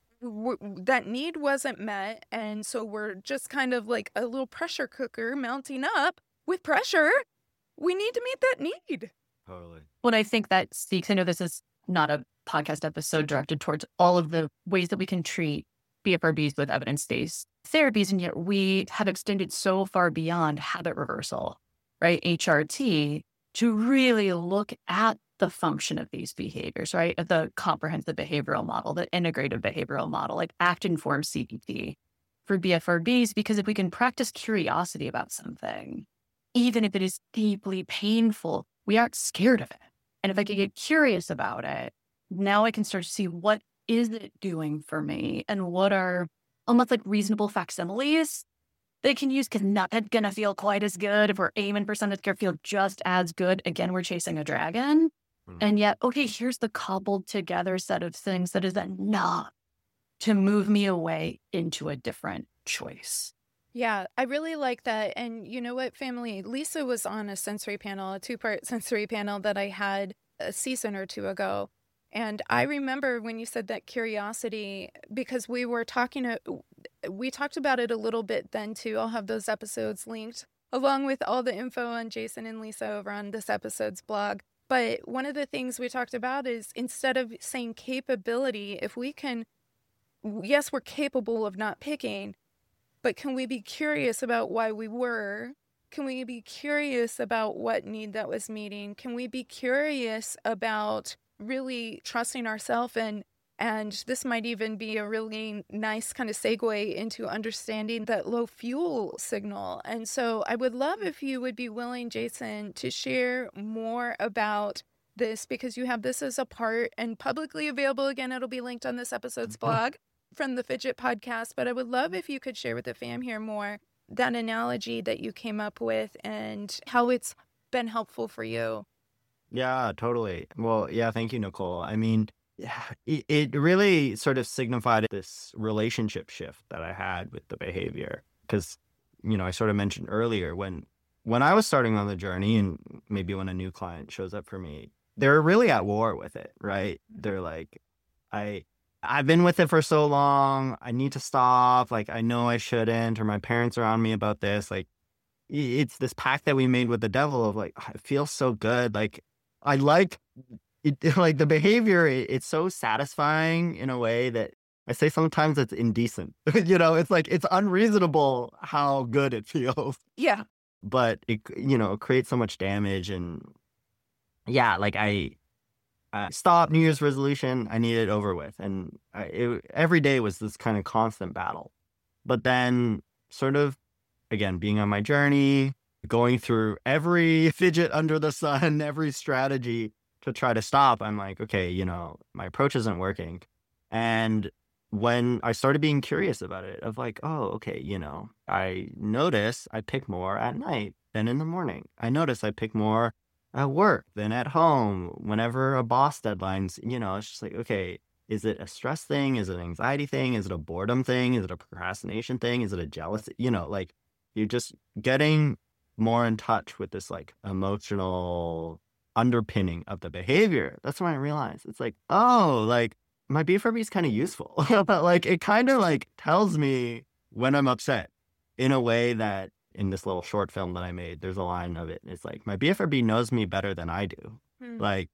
that need wasn't met. And so we're just kind of like a little pressure cooker mounting up with pressure. We need to meet that need. Totally. Well, I think that speaks, I know this is not a podcast episode directed towards all of the ways that we can treat BFRBs with evidence-based therapies, and yet we have extended so far beyond habit reversal, right? HRT, to really look at the function of these behaviors, right? The comprehensive behavioral model, the integrative behavioral model, like ACT-informed CBT for BFRBs, because if we can practice curiosity about something, even if it is deeply painful, we aren't scared of it. And if I can get curious about it, now I can start to see what is it doing for me and what are almost like reasonable facsimiles they can use, because not going to feel quite as good. If we're aiming for something to feel just as good, again, we're chasing a dragon. And yet, okay, here's the cobbled together set of things that is enough to move me away into a different choice. Yeah, I really like that. And you know what, family? Lisa was on a sensory panel, a 2-part sensory panel that I had a season or 2 ago. And I remember when you said that curiosity, because we talked about it a little bit then too. I'll have those episodes linked along with all the info on Jason and Lisa over on this episode's blog. But one of the things we talked about is instead of saying capability, if we can, yes, we're capable of not picking, but can we be curious about why we were? Can we be curious about what need that was meeting? Can we be curious about really trusting ourselves? And this might even be a really nice kind of segue into understanding that low fuel signal. And so I would love if you would be willing, Jason, to share more about this, because you have this as a part and publicly available. Again, it'll be linked on this episode's blog from the Fidget Podcast. But I would love if you could share with the fam here more that analogy that you came up with and how it's been helpful for you. Yeah, totally. Well, yeah, thank you, Nicole. I mean, yeah, it really sort of signified this relationship shift that I had with the behavior. Because, I sort of mentioned earlier when I was starting on the journey, and maybe when a new client shows up for me, they're really at war with it, right? They're like, I've been with it for so long. I need to stop. Like, I know I shouldn't, or my parents are on me about this. Like, it's this pact that we made with the devil of like, it feels so good. Like, I like it, like the behavior. It's so satisfying in a way that I say sometimes it's indecent. It's like, it's unreasonable how good it feels. Yeah. But it creates so much damage. And yeah, like I stopped New Year's resolution. I need it over with. And every day was this kind of constant battle. But then sort of, again, being on my journey, going through every fidget under the sun, every strategy to try to stop, I'm like, okay, my approach isn't working. And when I started being curious about it, of like, oh, okay, I notice I pick more at night than in the morning. I notice I pick more at work than at home. Whenever a boss deadline's, it's just like, okay, is it a stress thing? Is it an anxiety thing? Is it a boredom thing? Is it a procrastination thing? Is it a jealousy? Like you're just getting more in touch with this like emotional underpinning of the behavior. That's when I realized it's like, oh, like my BFRB is kind of useful. But like it kind of like tells me when I'm upset in a way that in this little short film that I made, there's a line of it. It's like, my BFRB knows me better than I do. Like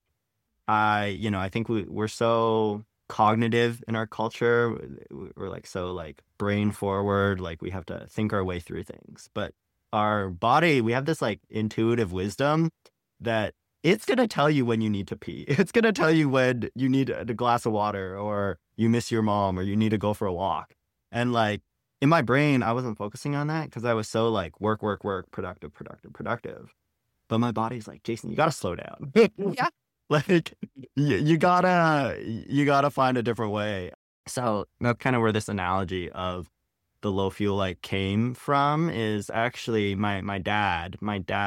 I think we're so cognitive in our culture. We're like so like brain forward, like we have to think our way through things. But our body, we have this like intuitive wisdom that it's going to tell you when you need to pee. It's going to tell you when you need a glass of water, or you miss your mom, or you need to go for a walk. And like in my brain, I wasn't focusing on that because I was so like work, productive. But my body's like, Jason, you got to slow down. Yeah. Like you gotta find a different way. So that's kind of where this analogy of the low fuel like came from, is actually my dad.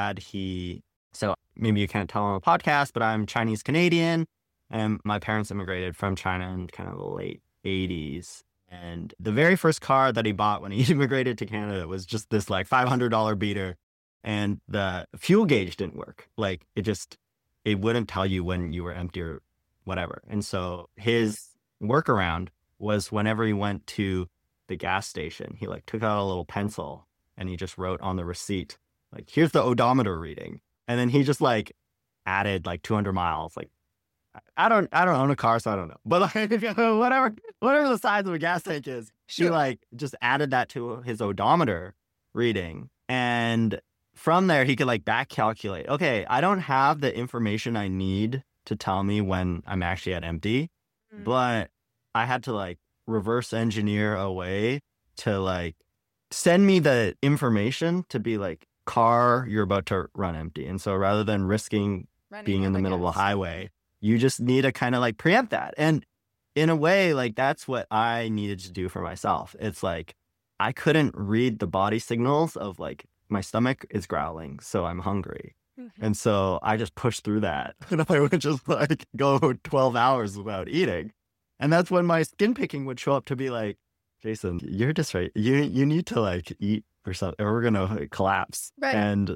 So maybe you can't tell on a podcast, but I'm Chinese Canadian, and my parents immigrated from China in kind of the late 80s. And the very first car that he bought when he immigrated to Canada was just this like $500 beater, and the fuel gauge didn't work. Like it wouldn't tell you when you were empty or whatever. And so his workaround was whenever he went to the gas station, he like took out a little pencil and he just wrote on the receipt, like, here's the odometer reading. And then he just like added like 200 miles. Like, I don't own a car, so I don't know. But like whatever the size of a gas tank is, Sure. He like just added that to his odometer reading. And from there, he could like back calculate, okay, I don't have the information I need to tell me when I'm actually at empty, but I had to like reverse engineer a way to like send me the information to be like, car, you're about to run empty. And so rather than risking being in the middle of the highway, you just need to kind of like preempt that. And in a way, like that's what I needed to do for myself. It's like, I couldn't read the body signals of like, my stomach is growling, so I'm hungry. And so I just pushed through that. And I would just like go 12 hours without eating. And that's when my skin picking would show up to be like, Jason, you're just right. You need to like eat or something, or we're going to collapse. Right. And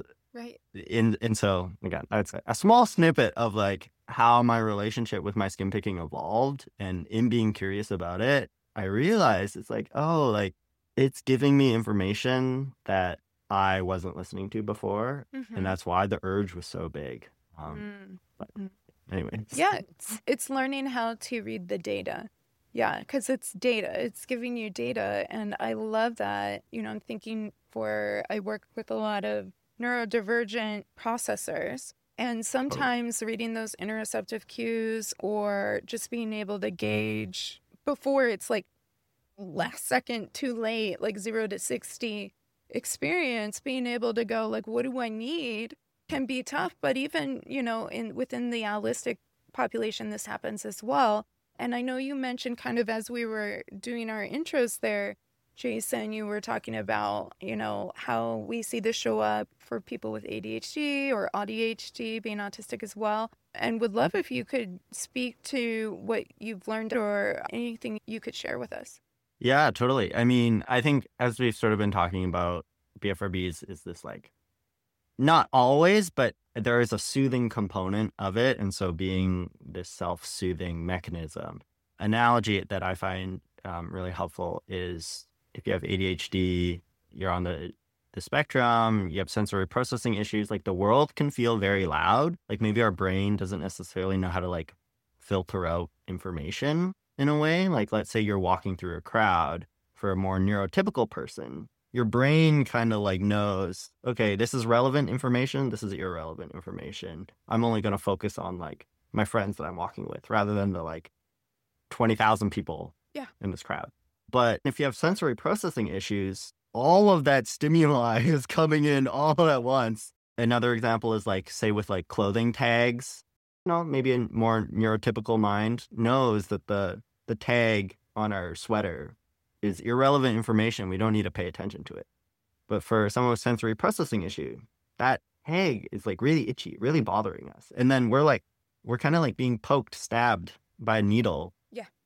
so again, that's a small snippet of like how my relationship with my skin picking evolved. And in being curious about it, I realized it's like, oh, like it's giving me information that I wasn't listening to before. And that's why the urge was so big. But anyway. Yeah, it's learning how to read the data. Yeah, because it's data. It's giving you data. And I love that. I'm thinking I work with a lot of neurodivergent processors. And sometimes reading those interoceptive cues or just being able to gauge before it's like last second too late, like 0 to 60 experience, being able to go like, what do I need can be tough. But even, within the allistic population, this happens as well. And I know you mentioned kind of as we were doing our intros there, Jason, you were talking about, how we see this show up for people with ADHD or ADHD, being autistic as well. And would love if you could speak to what you've learned or anything you could share with us. Yeah, totally. I mean, I think as we've sort of been talking about, BFRBs is this like, not always, but there is a soothing component of it. And so being this self-soothing mechanism, analogy that I find really helpful is if you have ADHD, you're on the spectrum, you have sensory processing issues, like the world can feel very loud. Like maybe our brain doesn't necessarily know how to like filter out information in a way. Like let's say you're walking through a crowd for a more neurotypical person. Your brain kind of like knows, okay, this is relevant information, this is irrelevant information. I'm only going to focus on like my friends that I'm walking with rather than the like 20,000 people in this crowd. But if you have sensory processing issues, all of that stimuli is coming in all at once. Another example is like, say with like clothing tags, maybe a more neurotypical mind knows that the tag on our sweater is irrelevant information. We don't need to pay attention to it. But for someone with sensory processing issue, that tag is like really itchy, really bothering us. And then we're kind of like being poked, stabbed by a needle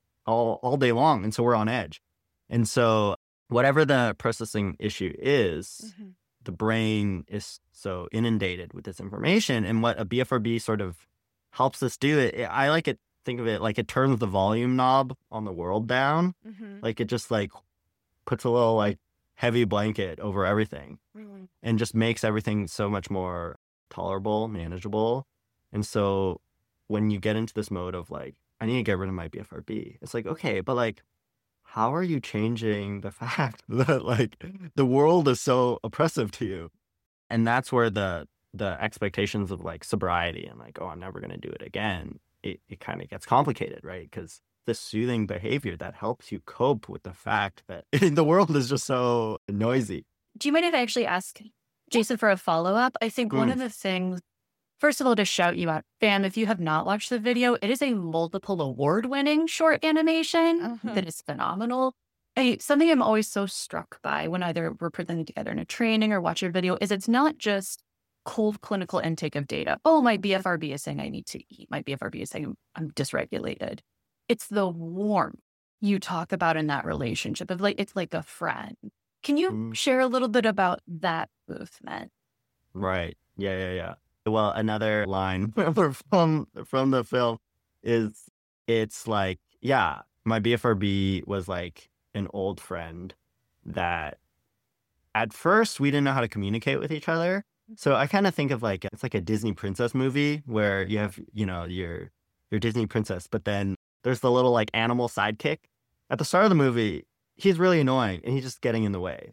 all day long. And so we're on edge. And so whatever the processing issue is, the brain is so inundated with this information. And what a BFRB sort of helps us do I like it. Think of it like it turns the volume knob on the world down. Like it just like puts a little like heavy blanket over everything and just makes everything so much more tolerable, manageable. And so when you get into this mode of like, I need to get rid of my BFRB, it's like, okay, but like, how are you changing the fact that like the world is so oppressive to you? And that's where the expectations of like sobriety and like, oh, I'm never going to do it again. It kind of gets complicated, right? Because the soothing behavior that helps you cope with the fact that the world is just so noisy. Do you mind if I actually ask Jason for a follow-up? I think one of the things, first of all, to shout you out, fam, if you have not watched the video, it is a multiple award-winning short animation that is phenomenal. Something I'm always so struck by when either we're presenting together in a training or watch a video is it's not just cold clinical intake of data. Oh, my BFRB is saying I need to eat. My BFRB is saying I'm dysregulated. It's the warmth you talk about in that relationship of like, it's like a friend. Can you share a little bit about that movement? Right. Yeah. Well, another line from the film is it's like, yeah, my BFRB was like an old friend that at first we didn't know how to communicate with each other. So I kind of think of like, it's like a Disney princess movie where you have, your Disney princess, but then there's the little like animal sidekick. At the start of the movie, he's really annoying and he's just getting in the way.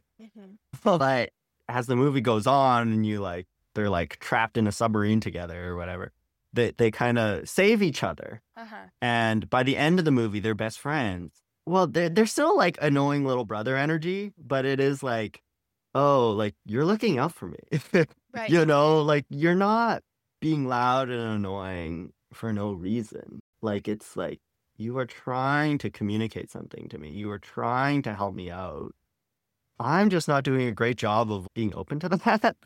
But as the movie goes on and they're like trapped in a submarine together or whatever, they kind of save each other. And by the end of the movie, they're best friends. Well, they're still like annoying little brother energy, but it is like, oh, like you're looking out for me. Right. Like you're not being loud and annoying for no reason. Like it's like you are trying to communicate something to me. You are trying to help me out. I'm just not doing a great job of being open to that.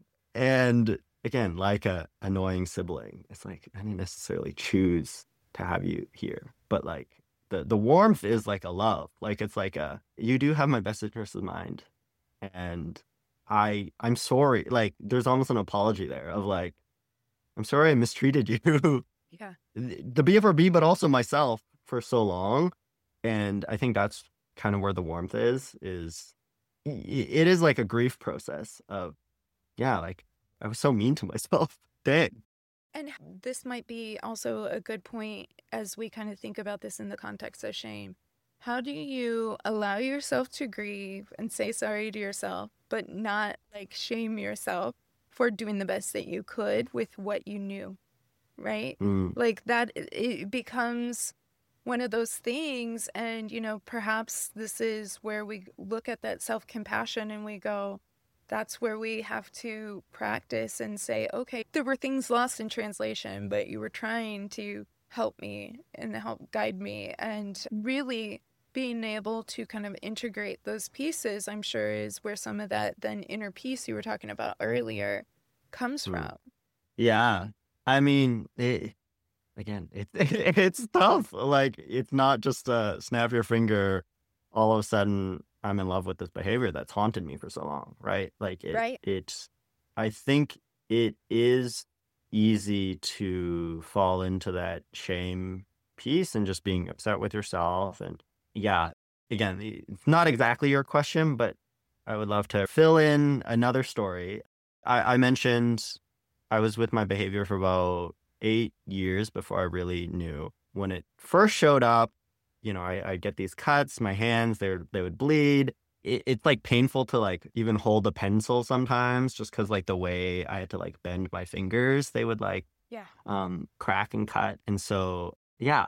And again, like a annoying sibling, it's like I didn't necessarily choose to have you here, but like the warmth is like a love. Like it's like you do have my best interest in mind, and I'm sorry. Like there's almost an apology there of like, I'm sorry I mistreated you. Yeah. The BFRB, but also myself for so long. And I think that's kind of where the warmth is it is like a grief process of, yeah, like I was so mean to myself. Dang. And this might be also a good point as we kind of think about this in the context of shame. How do you allow yourself to grieve and say sorry to yourself, but not like shame yourself for doing the best that you could with what you knew, right? Mm, Like that, it becomes one of those things. And, perhaps this is where we look at that self-compassion and we go, that's where we have to practice and say, okay, there were things lost in translation, but you were trying to help me and help guide me. And really being able to kind of integrate those pieces, I'm sure, is where some of that then inner peace you were talking about earlier comes mm. from. Yeah. I mean, again, it's tough. Like, it's not just snap your finger, all of a sudden I'm in love with this behavior that's haunted me for so long, right? Like Right. I think it is easy to fall into that shame piece and just being upset with yourself. And yeah, again, it's not exactly your question, but I would love to fill in another story. I mentioned I was with my behavior for about 8 years before I really knew. When it first showed up, I get these cuts, my hands, they would bleed. It's like painful to like even hold a pencil sometimes, just because like the way I had to like bend my fingers, they would like Yeah. crack and cut. And so yeah,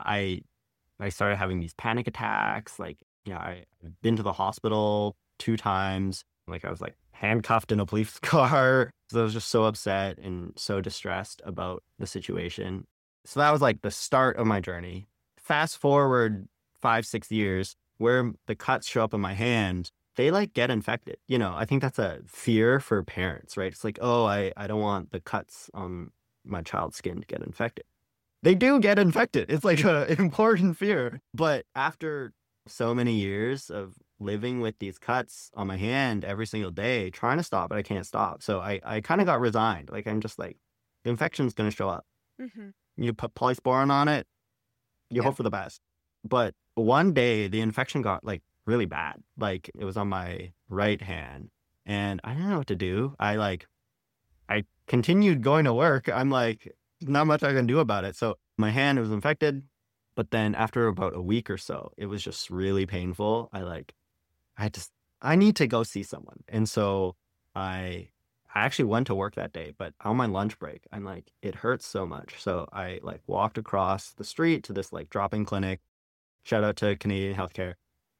I started having these panic attacks. Like, I've been to the hospital 2 times. Like, I was like handcuffed in a police car. So I was just so upset and so distressed about the situation. So that was like the start of my journey. Fast forward 5, 6 years, where the cuts show up in my hand, they like get infected. I think that's a fear for parents, right? It's like, oh, I don't want the cuts on my child's skin to get infected. They do get infected. It's like an important fear. But after so many years of living with these cuts on my hand every single day, trying to stop, but I can't stop. So I kind of got resigned. Like, I'm just like, the infection's going to show up. Mm-hmm. You put polysporin on it, you hope for the best. But one day the infection got like really bad. Like, it was on my right hand and I didn't know what to do. I continued going to work. I'm like, not much I can do about it. So my hand was infected. But then after about a week or so, it was just really painful. I need to go see someone. And so I actually went to work that day, but on my lunch break, I'm like, it hurts so much. So I like walked across the street to this like drop-in clinic. Shout out to Canadian healthcare.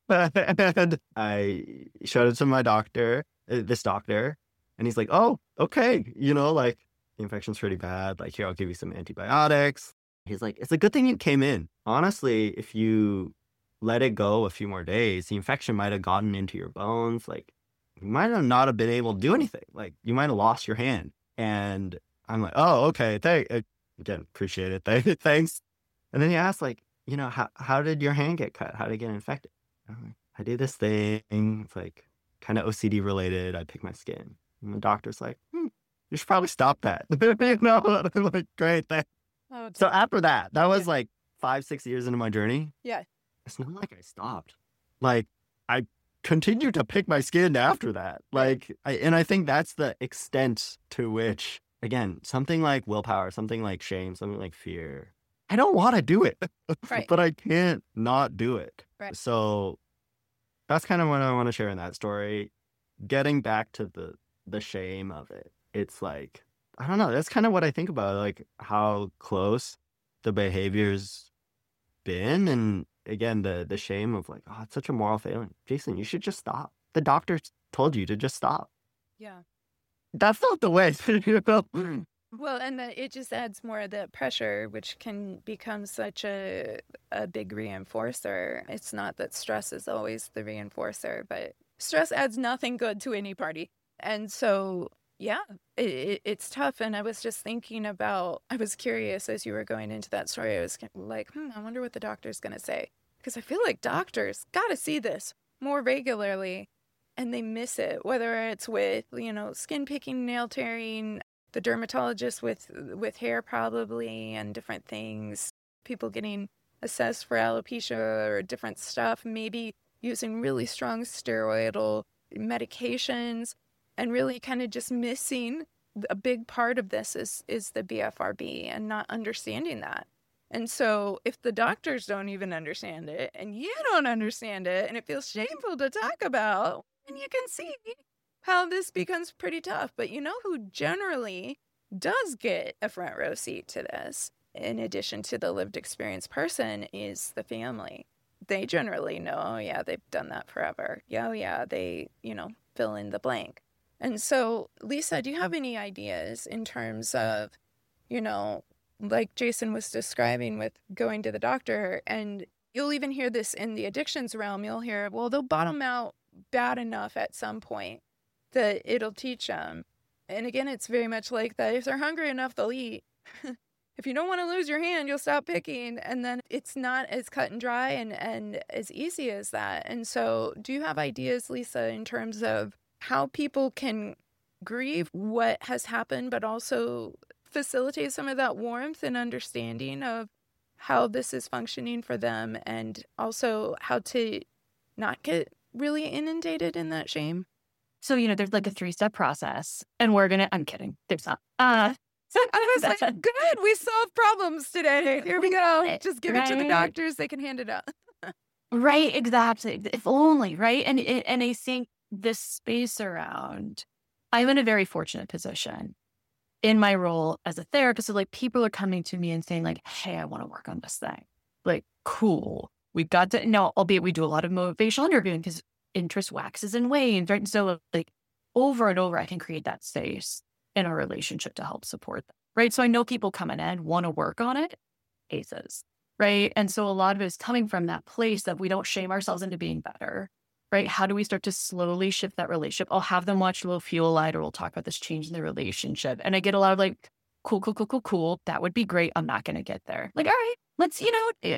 And I showed it to my doctor, this doctor, and he's like, oh, okay. Like, the infection's pretty bad. Like, here, I'll give you some antibiotics. He's like, it's a good thing you came in. Honestly, if you let it go a few more days, the infection might have gotten into your bones. Like, you might have not have been able to do anything. Like, you might have lost your hand. And I'm like, oh, okay. Again, appreciate it. Thanks. And then he asked, like, how did your hand get cut? How did it get infected? I'm like, I do this thing. It's like kind of OCD related. I pick my skin. And the doctor's like, you should probably stop that. I'm like, great, thanks. Oh, So after that was like 5, 6 years into my journey. yeah. It's not like I stopped. Like, I continued to pick my skin after that. Like, I think that's the extent to which, again, something like willpower, something like shame, something like fear, I don't want to do it, Right. but I can't not do it. Right. So that's kind of what I want to share in that story. Getting back to the shame of it. It's like, I don't know. That's kind of what I think about, like how close the behavior's been. And again, the shame of like, oh, it's such a moral failing. Jason, you should just stop. The doctor told you to just stop. Yeah. That's not the way. Well, and it just adds more of the pressure, which can become such a big reinforcer. It's not that stress is always the reinforcer, but stress adds nothing good to any party. And so, yeah, it's tough. And I was just thinking about, I was curious as you were going into that story. I was like, I wonder what the doctor's going to say. Because I feel like doctors got to see this more regularly and they miss it, whether it's with, skin picking, nail tearing, the dermatologist with hair probably, and different things, people getting assessed for alopecia or different stuff, maybe using really strong steroidal medications, and really kind of just missing a big part of this is the BFRB and not understanding that. And so if the doctors don't even understand it and you don't understand it and it feels shameful to talk about, then you can see how this becomes pretty tough. But you know who generally does get a front row seat to this, in addition to the lived experience person, is the family. They generally know, oh yeah, they've done that forever. Yeah, oh yeah, they, fill in the blank. And so, Lisa, do you have any ideas in terms of, like Jason was describing with going to the doctor, and you'll even hear this in the addictions realm, you'll hear, well, they'll bottom out bad enough at some point that it'll teach them. And again, it's very much like that. If they're hungry enough, they'll eat. If you don't want to lose your hand, you'll stop picking. And then it's not as cut and dry and as easy as that. And so do you have ideas, Lisa, in terms of how people can grieve what has happened, but also facilitate some of that warmth and understanding of how this is functioning for them, and also how to not get really inundated in that shame? So, there's like a 3-step process, and I'm kidding. There's not. I was like, good, we solved problems today. Here we go. Just give it to the doctors. They can hand it out. Right, exactly. If only, right? And I think this space around, I'm in a very fortunate position in my role as a therapist. So like people are coming to me and saying like, hey, I want to work on this thing. Like, cool. We got to, now, albeit we do a lot of motivational interviewing because interest waxes and wanes, right? And so like over and over, I can create that space in our relationship to help support them, right? So I know people coming in want to work on it, ACEs, right? And so a lot of it is coming from that place that we don't shame ourselves into being better, right? How do we start to slowly shift that relationship? I'll have them watch a little Fuel Light, or we'll talk about this change in the relationship. And I get a lot of like, cool. That would be great. I'm not going to get there. Like, all right, let's, we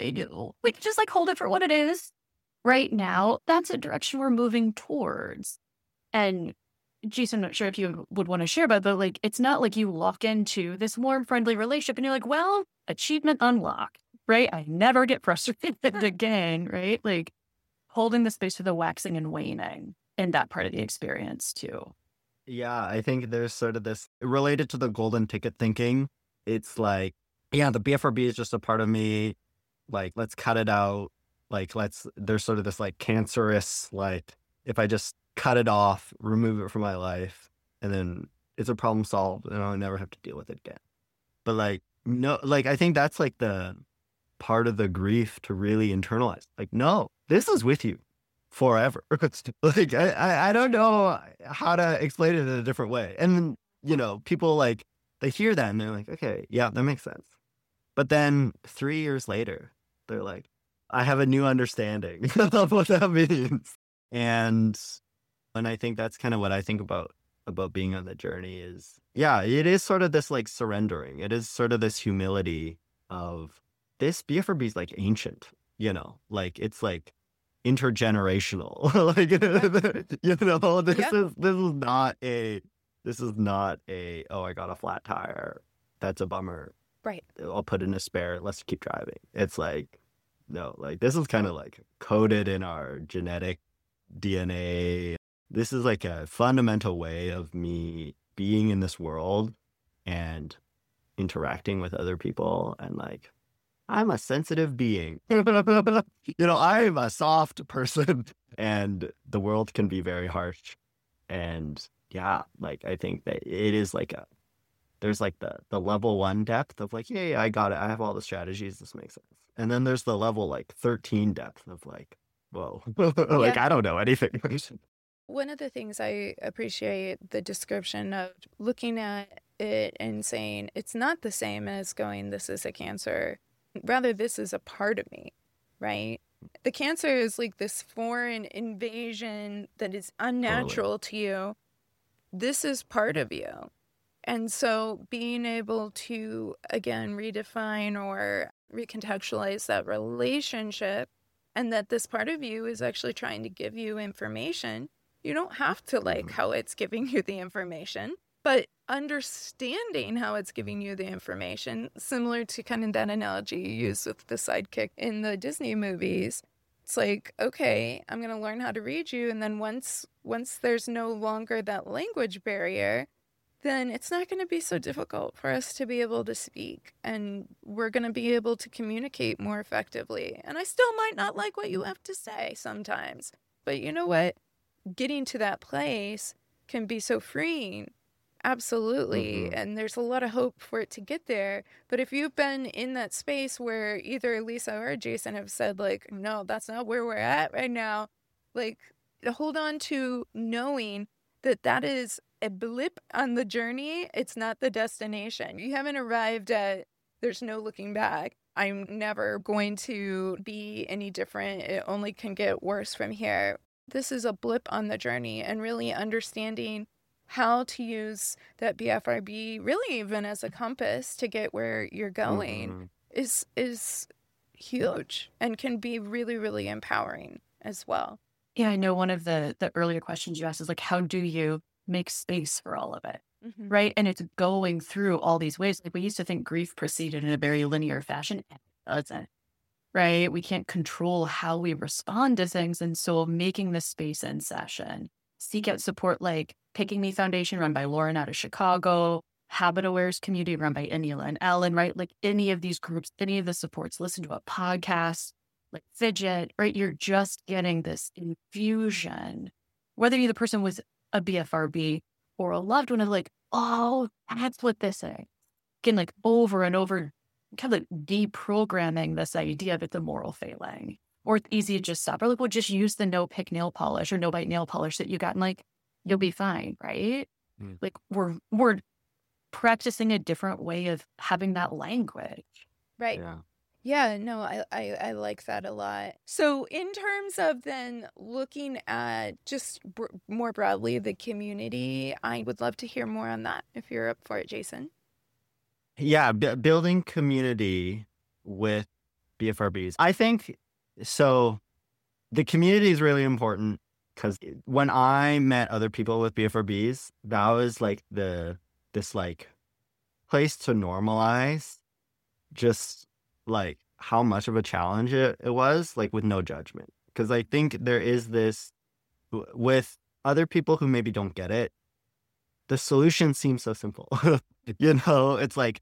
can just like hold it for what it is. Right now, that's a direction we're moving towards. And Jason, I'm not sure if you would want to share about, but like, it's not like you walk into this warm, friendly relationship and you're like, well, achievement unlocked, right? I never get frustrated again, right? Like holding the space for the waxing and waning in that part of the experience too. Yeah, I think there's sort of this related to the golden ticket thinking. It's like, yeah, the BFRB is just a part of me. Like, let's cut it out. Like, there's sort of this like cancerous, like, if I just cut it off, remove it from my life, and then it's a problem solved and I'll never have to deal with it again. But like, no, like, I think that's like the part of the grief to really internalize. Like, no, this is with you forever. Like, I don't know how to explain it in a different way. And, people like, they hear that and they're like, okay, yeah, that makes sense. But then 3 years later, they're like, I have a new understanding of what that means. And I think that's kind of what I think about being on the journey is, yeah, it is sort of this like surrendering. It is sort of this humility of this BFRB is like ancient, like it's like intergenerational. Like, this is not a, oh, I got a flat tire. That's a bummer. Right. I'll put in a spare. Let's keep driving. It's like, no, like this is kind of like coded in our genetic DNA. This is like a fundamental way of me being in this world and interacting with other people. And like, I'm a sensitive being. I'm a soft person, and the world can be very harsh. And yeah, like I think that it is like there's like the level 1 depth of like, yeah, I got it. I have all the strategies. This makes sense. And then there's the level like 13 depth of like, whoa, like I don't know anything. One of the things I appreciate the description of looking at it and saying it's not the same as going, this is a cancer. Rather, this is a part of me, right? The cancer is like this foreign invasion that is unnatural to you. This is part of you. And so being able to, again, redefine or recontextualize that relationship, and that this part of you is actually trying to give you information. You don't have to like how it's giving you the information, but understanding how it's giving you the information, similar to kind of that analogy you use with the sidekick in the Disney movies. It's like, okay, I'm going to learn how to read you. And then once there's no longer that language barrier, then it's not going to be so difficult for us to be able to speak, and we're going to be able to communicate more effectively. And I still might not like what you have to say sometimes, but you know what? Getting to that place can be so freeing. Absolutely. Mm-hmm. And there's a lot of hope for it to get there. But if you've been in that space where either Lisa or Jason have said, like, no, that's not where we're at right now, like, hold on to knowing that that is a blip on the journey. It's not the destination. You haven't arrived at, there's no looking back. I'm never going to be any different. It only can get worse from here. This is a blip on the journey, and really understanding how to use that BFRB really even as a compass to get where you're going is huge and can be really, really empowering as well. Yeah, I know one of the earlier questions you asked is like, how do you make space for all of it? Mm-hmm. Right. And it's going through all these ways. Like we used to think grief proceeded in a very linear fashion. It doesn't. Right. We can't control how we respond to things. And so making the space in session, seek out support like Picking Me Foundation run by Lauren out of Chicago, Habit Awares Community run by Aniela and Ellen, right? Like any of these groups, any of the supports, listen to a podcast, like Fidget, right? You're just getting this infusion, whether you're the person with a BFRB or a loved one of like, oh, that's what this is. Again, like over and over, kind of like deprogramming this idea of it's a moral failing. Or it's easy to just stop. Or like, well, just use the no pick nail polish or no bite nail polish that you got and like, you'll be fine, right? Like we're practicing a different way of having that language. Right. Yeah, no, I like that a lot. So in terms of then looking at just more broadly the community, I would love to hear more on that if you're up for it, Jason. Yeah, building community with BFRBs. I think so. The community is really important because when I met other people with BFRBs, that was like this like place to normalize just like how much of a challenge it was, like with no judgment. Because I think there is this with other people who maybe don't get it, the solution seems so simple. You know, it's like,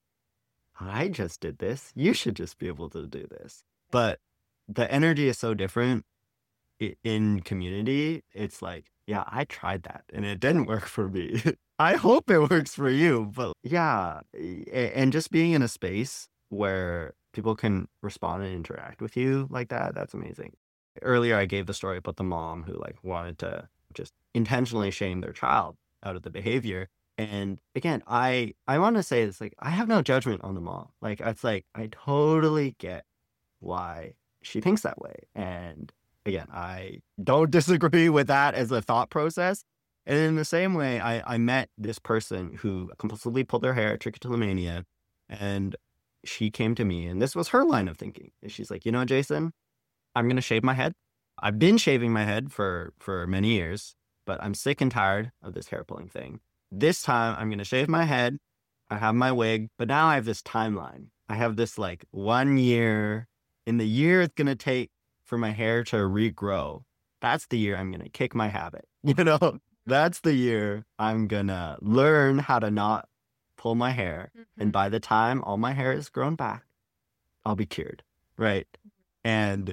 I just did this. You should just be able to do this. But the energy is so different in community. It's like, yeah, I tried that and it didn't work for me. I hope it works for you. But yeah, and just being in a space where people can respond and interact with you like that, that's amazing. Earlier, I gave the story about the mom who like wanted to just intentionally shame their child out of the behavior. And again, I want to say it's like, I have no judgment on the mom. Like, it's like, I totally get why she thinks that way. And again, I don't disagree with that as a thought process. And in the same way, I met this person who compulsively pulled their hair, trichotillomania, and she came to me, and this was her line of thinking. And she's like, you know, Jason, I'm going to shave my head. I've been shaving my head for many years, but I'm sick and tired of this hair pulling thing. This time, I'm going to shave my head. I have my wig, but now I have this timeline. I have this like 1 year. In the year it's going to take for my hair to regrow, that's the year I'm going to kick my habit. You know, that's the year I'm going to learn how to not pull my hair. And by the time all my hair is grown back, I'll be cured. Right. And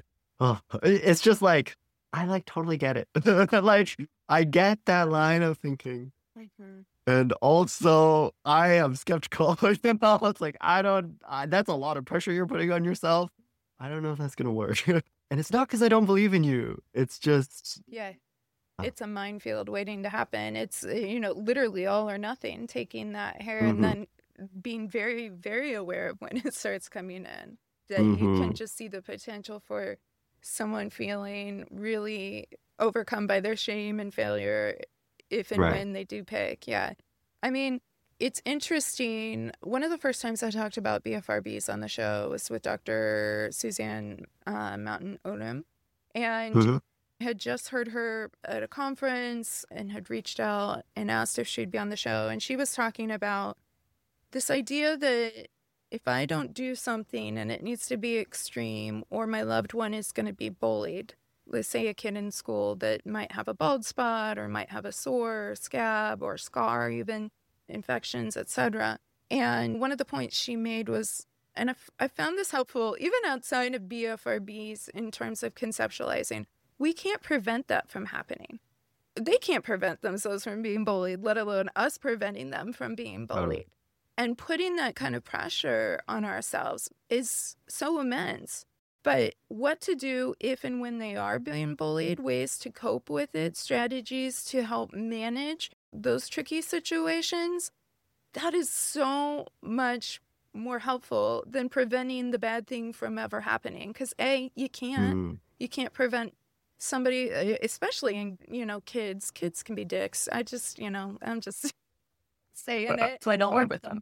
it's just like, I like totally get it. Like, I get that line of thinking. And also, I am skeptical. It's like, that's a lot of pressure you're putting on yourself. I don't know if that's going to work. And it's not because I don't believe in you. It's just... Yeah. It's a minefield waiting to happen. It's, you know, literally all or nothing, taking that hair and then being very, very aware of when it starts coming in. That you can just see the potential for someone feeling really overcome by their shame and failure if and when they do pick. Yeah. I mean, it's interesting. One of the first times I talked about BFRBs on the show was with Dr. Suzanne Mountain Odom. And had just heard her at a conference and had reached out and asked if she'd be on the show. And she was talking about this idea that if I don't do something and it needs to be extreme, or my loved one is going to be bullied, let's say a kid in school that might have a bald spot or might have a sore or scab or scar even, infections, etc. And one of the points she made was, and I found this helpful even outside of BFRBs in terms of conceptualizing, we can't prevent that from happening. They can't prevent themselves from being bullied, let alone us preventing them from being bullied. And putting that kind of pressure on ourselves is so immense. But what to do if and when they are being bullied, ways to cope with it, strategies to help manage those tricky situations, that is so much more helpful than preventing the bad thing from ever happening. Because you can't prevent somebody, especially in, kids can be dicks. I'm just saying it. So I don't work with them.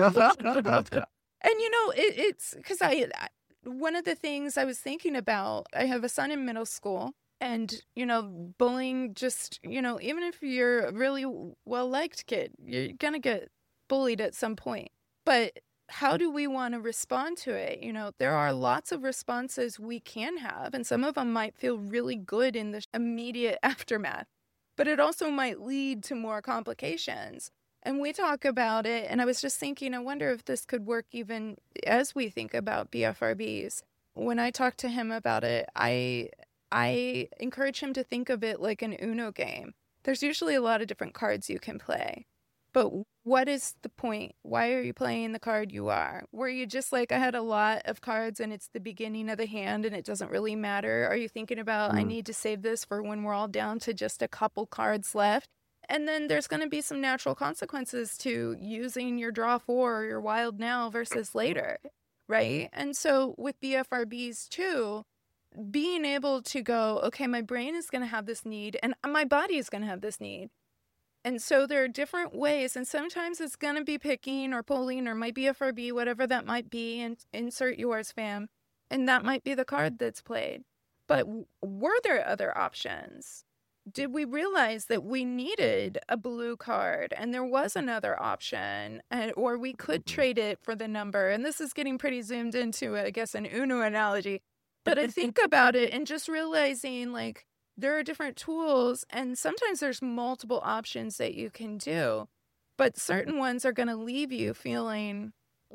And it's because one of the things I was thinking about, I have a son in middle school, and bullying just, even if you're a really well-liked kid, you're gonna get bullied at some point. But how do we want to respond to it? There are lots of responses we can have, and some of them might feel really good in the immediate aftermath, but it also might lead to more complications. And we talk about it, and I was just thinking, I wonder if this could work even as we think about BFRBs. When I talk to him about it, I encourage him to think of it like an Uno game. There's usually a lot of different cards you can play. But what is the point? Why are you playing the card you are? Were you just like, I had a lot of cards and it's the beginning of the hand and it doesn't really matter? Are you thinking about, I need to save this for when we're all down to just a couple cards left? And then there's going to be some natural consequences to using your draw 4 or your wild now versus later, right? And so with BFRBs too, being able to go, okay, my brain is going to have this need and my body is going to have this need. And so there are different ways, and sometimes it's going to be picking or pulling or my BFRB, whatever that might be, and insert yours, fam. And that might be the card that's played. But were there other options? Did we realize that we needed a blue card and there was another option, or we could trade it for the number? And this is getting pretty zoomed into, I guess, an Uno analogy. But I think about it and just realizing, like, there are different tools, and sometimes there's multiple options that you can do, but certain ones are going to leave you feeling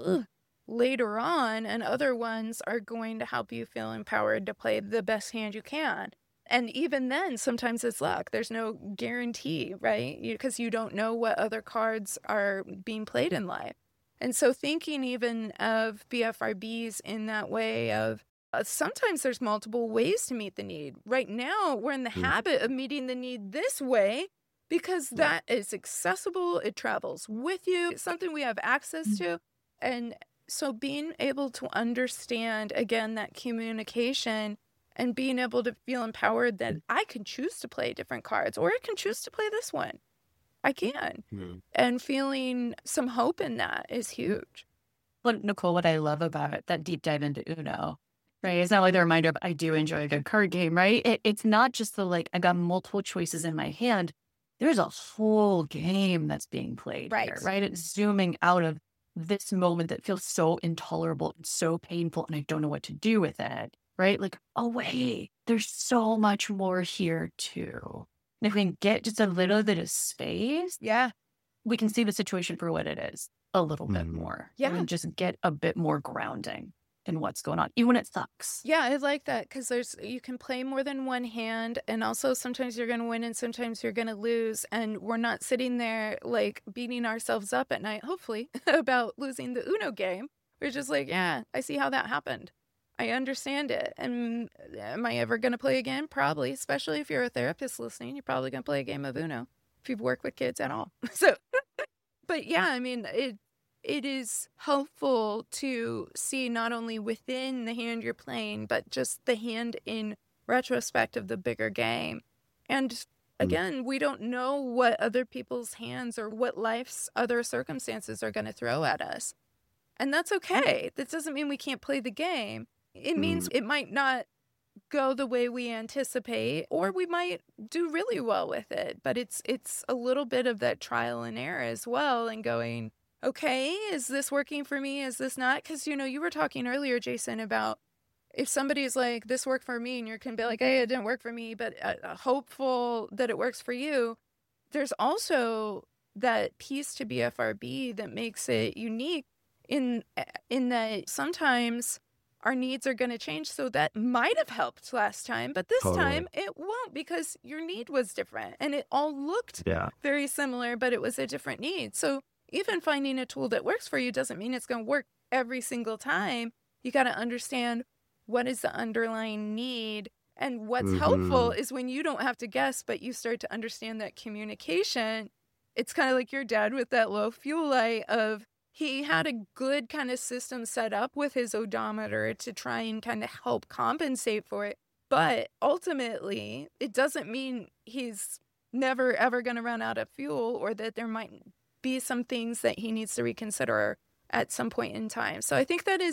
later on, and other ones are going to help you feel empowered to play the best hand you can. And even then, sometimes it's luck. There's no guarantee, right? Because you don't know what other cards are being played in life. And so thinking even of BFRBs in that way of, sometimes there's multiple ways to meet the need. Right now, we're in the habit of meeting the need this way because that is accessible. It travels with you. It's something we have access to. And so being able to understand, again, that communication and being able to feel empowered that I can choose to play different cards or I can choose to play this one. I can. And feeling some hope in that is huge. Well, Nicole, what I love about it, that deep dive into Uno, right? It's not like the reminder of I do enjoy a good card game, right? It's not just the I got multiple choices in my hand. There's a whole game that's being played here, right? It's zooming out of this moment that feels so intolerable and so painful, and I don't know what to do with it, right? Like, oh, wait, there's so much more here too. And if we can get just a little bit of space, we can see the situation for what it is a little bit more. And just get a bit more grounding in what's going on, even when it sucks. Yeah, I like that because you can play more than one hand, and also sometimes you're going to win and sometimes you're going to lose, and we're not sitting there like beating ourselves up at night, hopefully, about losing the Uno game. We're just like, yeah, I see how that happened. I understand it. And am I ever going to play again? Probably, especially if you're a therapist listening, you're probably going to play a game of Uno if you've worked with kids at all. So, but yeah, I mean, it is helpful to see not only within the hand you're playing, but just the hand in retrospect of the bigger game. And again, we don't know what other people's hands or what life's other circumstances are going to throw at us. And that's okay. That doesn't mean we can't play the game. It means it might not go the way we anticipate, or we might do really well with it. But it's a little bit of that trial and error as well, and going, okay, is this working for me? Is this not? Because, you were talking earlier, Jason, about if somebody's like, this worked for me, and you can be like, hey, it didn't work for me, but hopeful that it works for you. There's also that piece to BFRB that makes it unique in that sometimes our needs are going to change. So that might have helped last time, but this Totally. time it won't because your need was different and it all looked Yeah. very similar, but it was a different need. So even finding a tool that works for you doesn't mean it's going to work every single time. You got to understand what is the underlying need. And what's helpful is when you don't have to guess, but you start to understand that communication. It's kind of like your dad with that low fuel light of he had a good kind of system set up with his odometer to try and kind of help compensate for it. But ultimately, it doesn't mean he's never, ever going to run out of fuel or that there might be some things that he needs to reconsider at some point in time. So I think that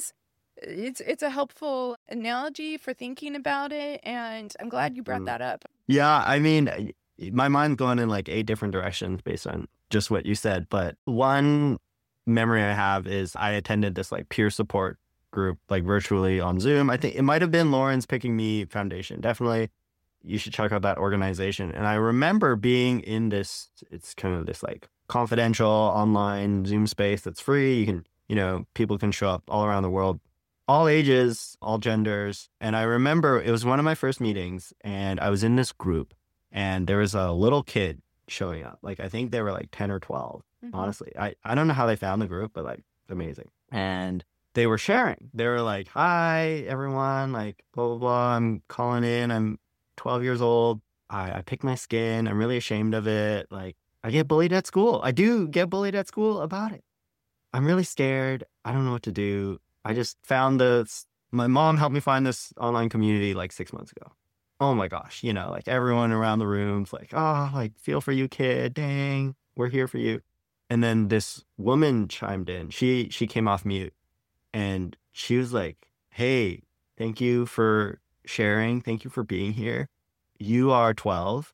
it's a helpful analogy for thinking about it. And I'm glad you brought that up. Yeah, I mean, my mind's going in like 8 different directions based on just what you said. But one memory I have is I attended this like peer support group, like virtually on Zoom. I think it might have been Lauren's Picking Me Foundation. Definitely, you should check out that organization. And I remember being in this, it's kind of this like confidential online Zoom space that's free. You can, people can show up all around the world, all ages, all genders. And I remember it was one of my first meetings and I was in this group and there was a little kid showing up. Like, I think they were like 10 or 12, honestly. I don't know how they found the group, but like, amazing. And they were sharing. They were like, hi, everyone, like, blah, blah, blah. I'm calling in. I'm 12 years old. I pick my skin. I'm really ashamed of it. Like, I get bullied at school. I do get bullied at school about it. I'm really scared. I don't know what to do. I just found this. My mom helped me find this online community like 6 months ago. Oh my gosh, like everyone around the room's like, oh, like, feel for you, kid. Dang, we're here for you. And then this woman chimed in. She came off mute and she was like, hey, thank you for sharing. Thank you for being here. You are 12.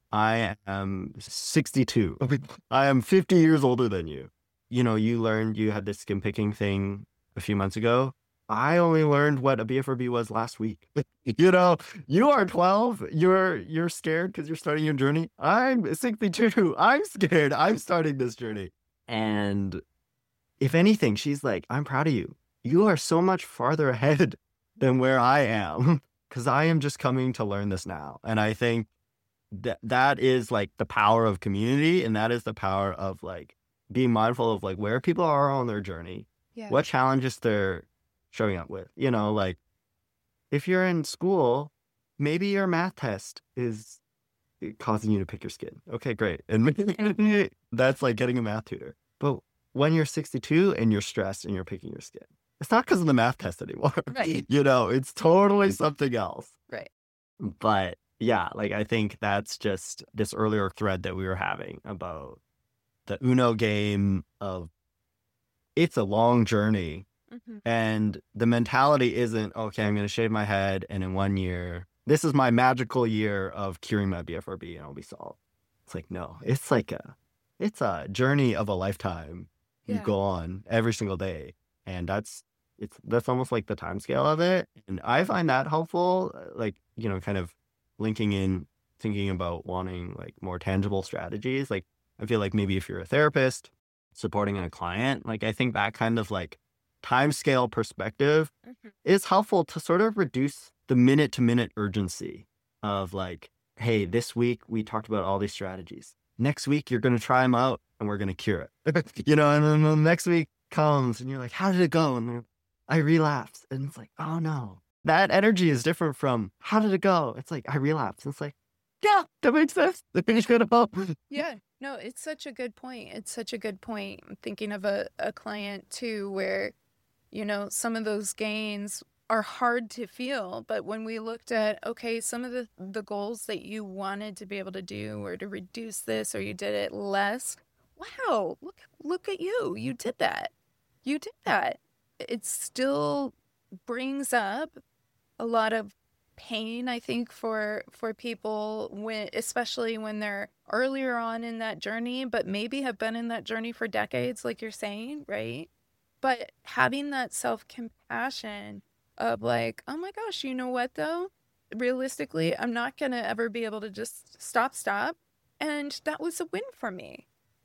I am 62. I am 50 years older than you. You learned you had this skin picking thing a few months ago. I only learned what a BFRB was last week. You are 12. You're scared because you're starting your journey. I'm 62. I'm scared. I'm starting this journey. And if anything, she's like, I'm proud of you. You are so much farther ahead than where I am because I am just coming to learn this now. And I think that is like the power of community. And that is the power of like being mindful of like where people are on their journey, what challenges they're showing up with. Like if you're in school, maybe your math test is causing you to pick your skin. Okay, great. And maybe that's like getting a math tutor. But when you're 62 and you're stressed and you're picking your skin, it's not because of the math test anymore. Right. It's totally something else. Right. But yeah, like I think that's just this earlier thread that we were having about the Uno game of it's a long journey. And the mentality isn't, okay, I'm going to shave my head and in 1 year, this is my magical year of curing my BFRB and I'll be solved. It's like, no, it's a journey of a lifetime. You go on every single day. And that's almost like the time scale of it. And I find that helpful, like, kind of linking in, thinking about wanting like more tangible strategies. Like, I feel like maybe if you're a therapist supporting a client, like I think that kind of like time scale perspective is helpful to sort of reduce the minute to minute urgency of like, hey, this week we talked about all these strategies. Next week, you're going to try them out and we're going to cure it. And then the next week comes and you're like, how did it go? And I relapse. And it's like, oh no, that energy is different from how did it go? It's like, I relapse. And it's like, yeah, that makes sense. Yeah, no, it's such a good point. It's such a good point. I'm thinking of a client too, where, some of those gains are hard to feel. But when we looked at, okay, some of the goals that you wanted to be able to do or to reduce this, or you did it less. Wow, look at you. You did that. You did that. It still brings up a lot of pain, I think, for people especially when they're earlier on in that journey, but maybe have been in that journey for decades, like you're saying, right? But having that self-compassion of like, oh my gosh, you know what though? Realistically, I'm not going to ever be able to just stop. And that was a win for me.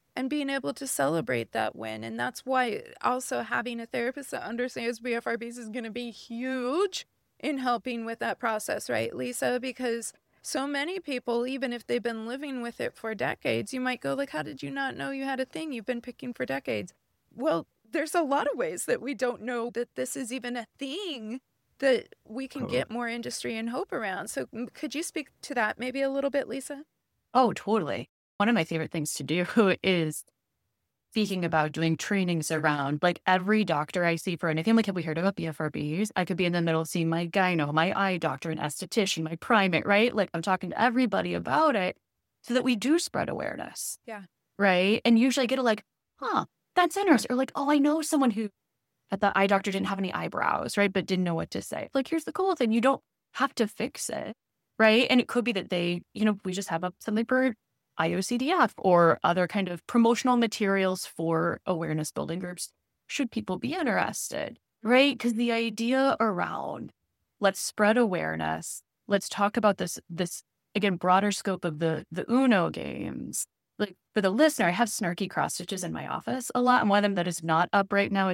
and being able to celebrate that win. And that's why also having a therapist that understands BFRBs is going to be huge in helping with that process, right, Lisa? Because so many people, even if they've been living with it for decades, you might go like, how did you not know you had a thing you've been picking for decades? Well, there's a lot of ways that we don't know that this is even a thing that we can get more industry and hope around. So could you speak to that maybe a little bit, Lisa? Oh, totally. One of my favorite things to do is speaking about doing trainings around like every doctor I see for anything. Like, have we heard about BFRBs? I could be in the middle of seeing my gyno, my eye doctor, an esthetician, my primate, right? Like I'm talking to everybody about it so that we do spread awareness. Yeah. Right. And usually I get a like, that's interesting. Or like, oh, I know someone who at the eye doctor didn't have any eyebrows, right? But didn't know what to say. Like, here's the cool thing. You don't have to fix it. Right. And it could be that they, we just have something for IOCDF or other kind of promotional materials for awareness building groups. Should people be interested? Right. Because the idea around let's spread awareness. Let's talk about this again, broader scope of the Uno games. Like for the listener, I have snarky cross stitches in my office a lot. And one of them that is not up right now is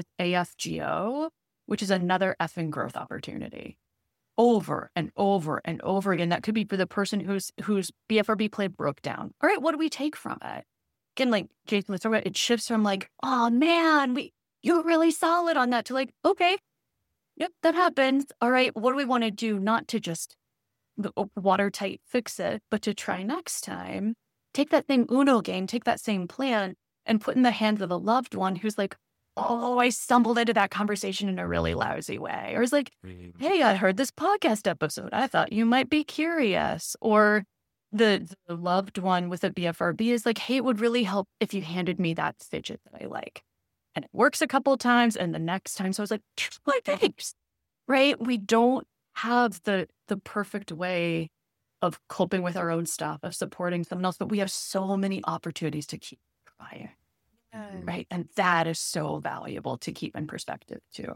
AFGO, which is another effing growth opportunity. Over and over and over again. That could be for the person whose BFRB play broke down. All right, what do we take from it? Again, like Jason was talking about, it shifts from like, oh man, you're really solid on that to like, okay, yep, that happens. All right, what do we want to do? Not to just watertight fix it, but to try next time. Take that same Uno game, take that same plan and put in the hands of a loved one who's like, oh, I stumbled into that conversation in a really lousy way. Or it's like, hey, I heard this podcast episode. I thought you might be curious. Or the loved one with a BFRB is like, hey, it would really help if you handed me that fidget that I like. And it works a couple of times. And the next time, so I was like, my thanks. Right? We don't have the perfect way of coping with our own stuff, of supporting someone else, but we have so many opportunities to keep trying. Right. And that is so valuable to keep in perspective too.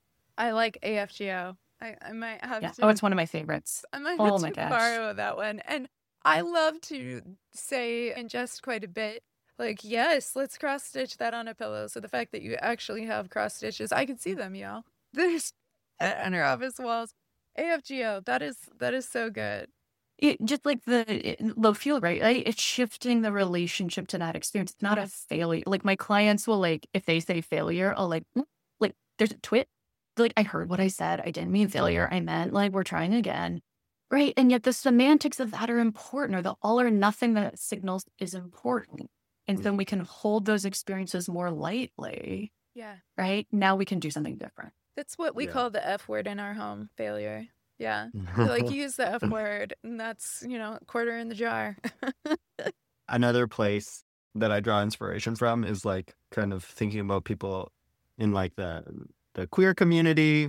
I like AFGO. I might have to. Oh, it's one of my favorites. I might have to borrow that one. And I love to say and just quite a bit, like, yes, let's cross stitch that on a pillow. So the fact that you actually have cross stitches, I can see them, y'all. There's on your office walls. AFGO, that is so good. It just like the low feel, right? It's shifting the relationship to that experience. It's not a failure. Like my clients will like, if they say failure, I'll like there's a twit. Like I heard what I said. I didn't mean failure. I meant like we're trying again. Right. And yet the semantics of that are important, or the all or nothing that signals is important. And then we can hold those experiences more lightly. Yeah. Right. Now we can do something different. That's what we call the F word in our home, failure. Yeah. Like use the F word and that's, quarter in the jar. Another place that I draw inspiration from is like kind of thinking about people in like the queer community,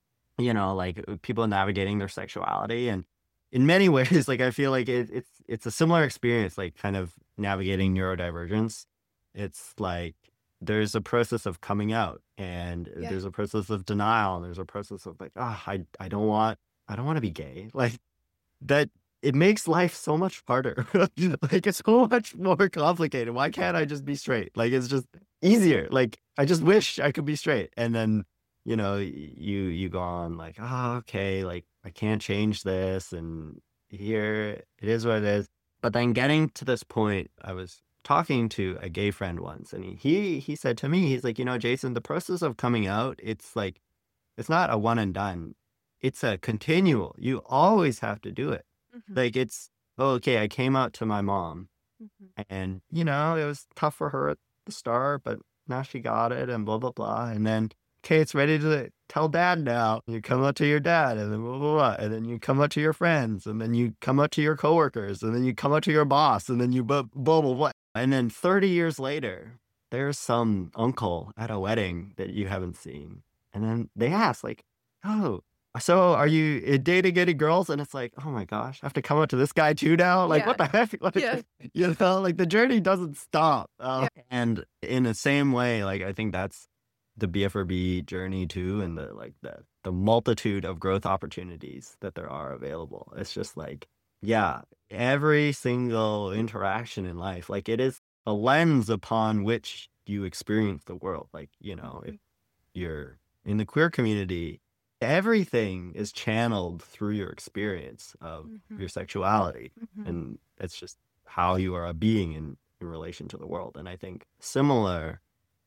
like people navigating their sexuality. And in many ways, like I feel like it's a similar experience, like kind of navigating neurodivergence. It's like there's a process of coming out and there's a process of denial and there's a process of like, I don't want to be gay. Like that, it makes life so much harder. Like it's so much more complicated. Why can't I just be straight? Like it's just easier. Like I just wish I could be straight. And then, you go on like, okay, like I can't change this. And here it is what it is. But then getting to this point, I was talking to a gay friend once and he said to me, he's like, Jason, the process of coming out, it's like, it's not a one and done. It's a continual. You always have to do it. Like it's, okay, I came out to my mom and, it was tough for her at the start, but now she got it and blah, blah, blah. And then, okay, it's ready to tell dad now. You come out to your dad and then blah, blah, blah. And then you come out to your friends and then you come out to your coworkers and then you come out to your boss and then you blah, blah, blah, blah. And then 30 years later, there's some uncle at a wedding that you haven't seen. And then they ask like, oh, so are you dating any girls? And it's like, oh my gosh, I have to come out to this guy too now? Like, what the heck? Like, like the journey doesn't stop. And in the same way, like, I think that's the BFRB journey too. And the multitude of growth opportunities that there are available. It's just like, every single interaction in life, like it is a lens upon which you experience the world. Like, if you're in the queer community, everything is channeled through your experience of your sexuality. And it's just how you are a being in relation to the world. And I think similar,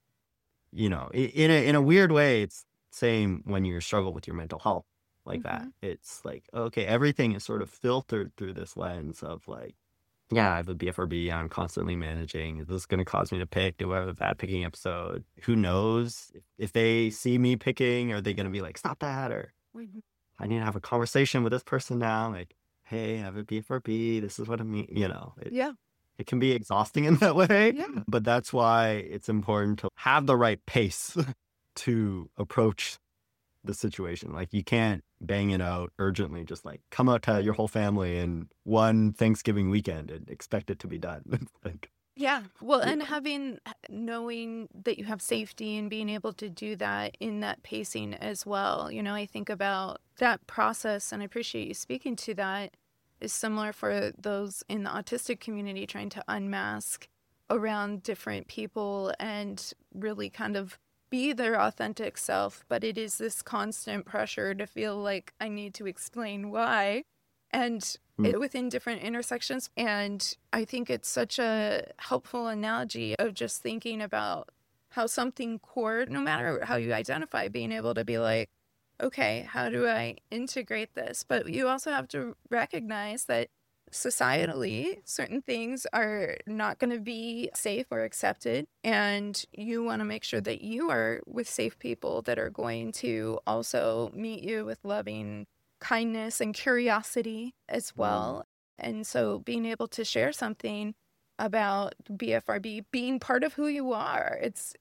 in a weird way, it's same when you struggle with your mental health like that. It's like, okay, everything is sort of filtered through this lens of like, yeah, I have a BFRB. I'm constantly managing. Is this going to cause me to pick? Do I have a bad picking episode? Who knows? If they see me picking, are they going to be like, stop that? Or I need to have a conversation with this person now. Like, hey, I have a BFRB. This is what I mean. It can be exhausting in that way. Yeah. But that's why it's important to have the right pace to approach the situation. Like, you can't bang it out urgently, just like come out to your whole family in one Thanksgiving weekend and expect it to be done. Like, Yeah. Well, and knowing that you have safety and being able to do that in that pacing as well. I think about that process, and I appreciate you speaking to that, is similar for those in the autistic community trying to unmask around different people and really kind of be their authentic self. But it is this constant pressure to feel like I need to explain why. And within different intersections. And I think it's such a helpful analogy of just thinking about how something core, no matter how you identify, being able to be like, okay, how do I integrate this? But you also have to recognize that societally, certain things are not going to be safe or accepted. And you want to make sure that you are with safe people that are going to also meet you with loving kindness and curiosity as well. And so being able to share something about BFRB being part of who you are,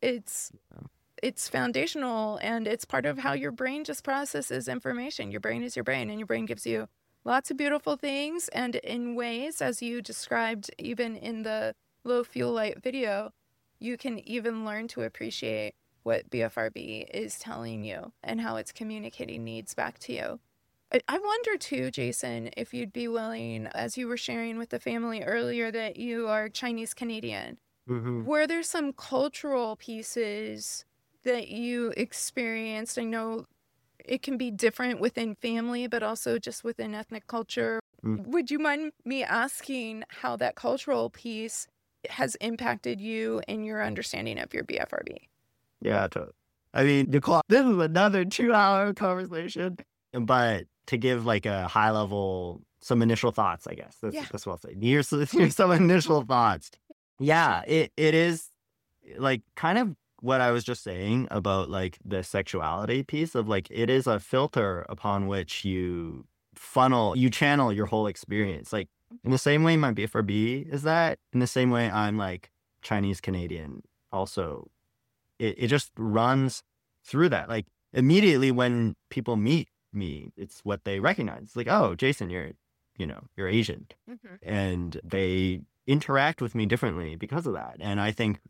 it's foundational, and it's part of how your brain just processes information. Your brain is your brain, and your brain gives you lots of beautiful things. And in ways, as you described, even in the low fuel light video, you can even learn to appreciate what BFRB is telling you and how it's communicating needs back to you. I wonder too, Jason, if you'd be willing, as you were sharing with the family earlier that you are Chinese Canadian, were there some cultural pieces that you experienced? I know it can be different within family, but also just within ethnic culture. Would you mind me asking how that cultural piece has impacted you in your understanding of your BFRB? Yeah, I mean, Nicole, this is another 2-hour conversation, but to give like a high level, some initial thoughts, I guess. That's what I'll say. Here's some initial thoughts. Yeah, it is like kind of what I was just saying about like the sexuality piece of like, it is a filter upon which you channel your whole experience. Like in the same way my BFRB is that, in the same way I'm like Chinese Canadian also. It just runs through that. Like immediately when people meet me, it's what they recognize. It's like, oh, Jason, you're Asian. And they interact with me differently because of that. And I think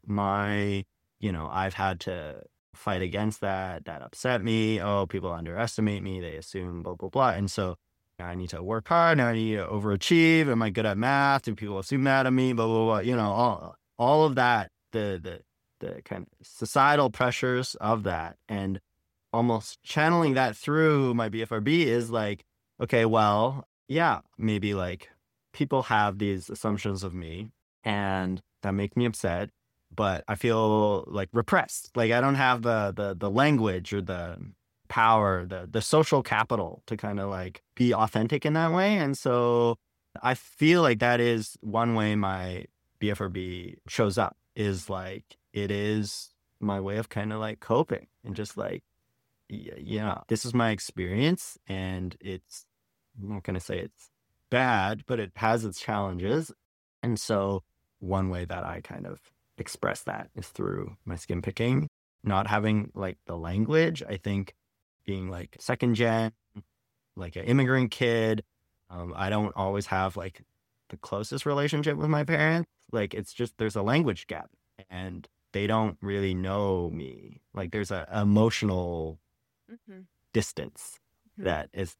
I've had to fight against that. That upset me. Oh, people underestimate me. They assume blah, blah, blah. And so I need to work hard. Now I need to overachieve. Am I good at math? Do people assume that of me? Blah, blah, blah. All of that, the kind of societal pressures of that, and almost channeling that through my BFRB is like, okay, well, yeah, maybe like people have these assumptions of me and that make me upset, but I feel like repressed. Like I don't have the language or the power, the social capital to kind of like be authentic in that way. And so I feel like that is one way my BFRB shows up, is like, it is my way of kind of like coping and just like, this is my experience, and I'm not going to say it's bad, but it has its challenges. And so one way that I kind of express that is through my skin picking, not having like the language. I think being like second gen, like an immigrant kid, I don't always have like the closest relationship with my parents. Like it's just, there's a language gap and they don't really know me. Like there's an emotional distance that is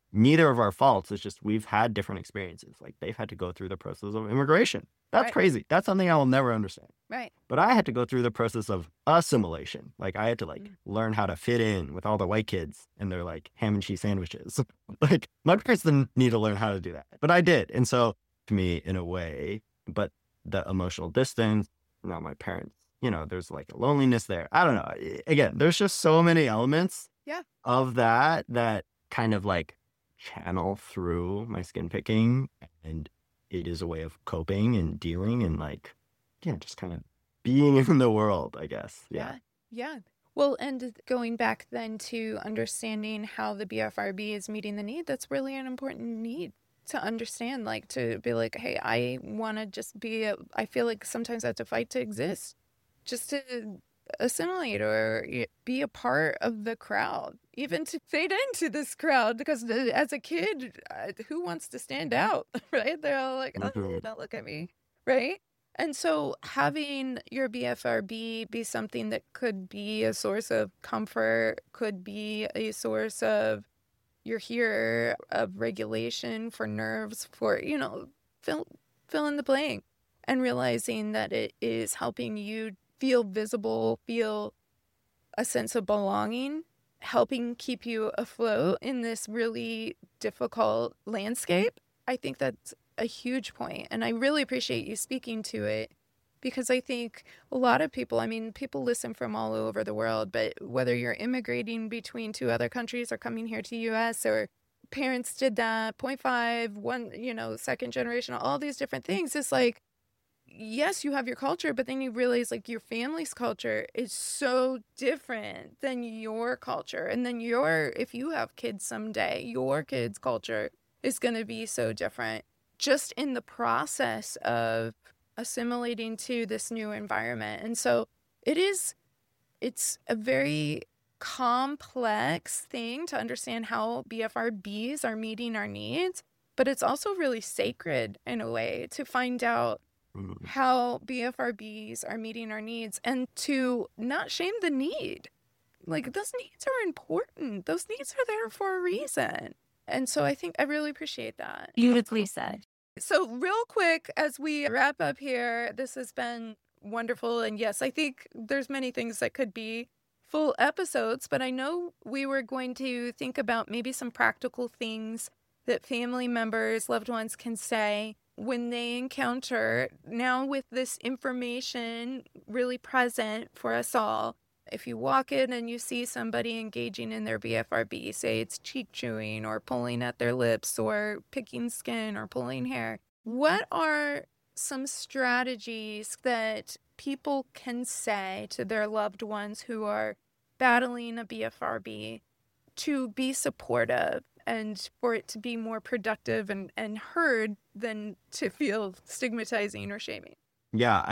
neither of our faults. It's just we've had different experiences. Like they've had to go through the process of immigration. That's Right. crazy. That's something I will never understand. Right. But I had to go through the process of assimilation. Like I had to like learn how to fit in with all the white kids and their like ham and cheese sandwiches. Like my parents didn't need to learn how to do that, but I did. And so to me, in a way, but the emotional distance, now my parents, there's like a loneliness there. I don't know. Again, there's just so many elements Yeah. of that kind of like channel through my skin picking, and it is a way of coping and dealing and like, just kind of being in the world, I guess. Yeah. Yeah. Well, and going back then to understanding how the BFRB is meeting the need, that's really an important need to understand, like to be like, hey, I want to just I feel like sometimes I have to fight to exist, just to assimilate or be a part of the crowd, even to fade into this crowd, because as a kid, who wants to stand out, right? They're all like, oh, don't look at me, right? And so having your BFRB be something that could be a source of comfort, could be a source of you're here of regulation for nerves, for, fill in the blank, and realizing that it is helping you feel visible, feel a sense of belonging, helping keep you afloat in this really difficult landscape. I think that's a huge point, and I really appreciate you speaking to it, because I think a lot of people, people listen from all over the world, but whether you're immigrating between two other countries or coming here to US, or parents did that, 0.5, one, second generation, all these different things, it's like, yes, you have your culture, but then you realize like your family's culture is so different than your culture. And then if you have kids someday, your kids' culture is going to be so different, just in the process of assimilating to this new environment. And so it's a very complex thing to understand how BFRBs are meeting our needs, but it's also really sacred in a way to find out how BFRBs are meeting our needs, and to not shame the need. Like, those needs are important. Those needs are there for a reason. And so I think I really appreciate that. Beautifully said. So real quick, as we wrap up here, this has been wonderful. And yes, I think there's many things that could be full episodes, but I know we were going to think about maybe some practical things that family members, loved ones can say when they encounter, now with this information really present for us all. If you walk in and you see somebody engaging in their BFRB, say it's cheek chewing or pulling at their lips or picking skin or pulling hair, what are some strategies that people can say to their loved ones who are battling a BFRB to be supportive and for it to be more productive and heard than to feel stigmatizing or shaming? Yeah,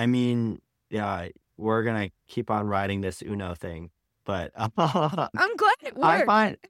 we're going to keep on riding this Uno thing, but I'm glad it worked.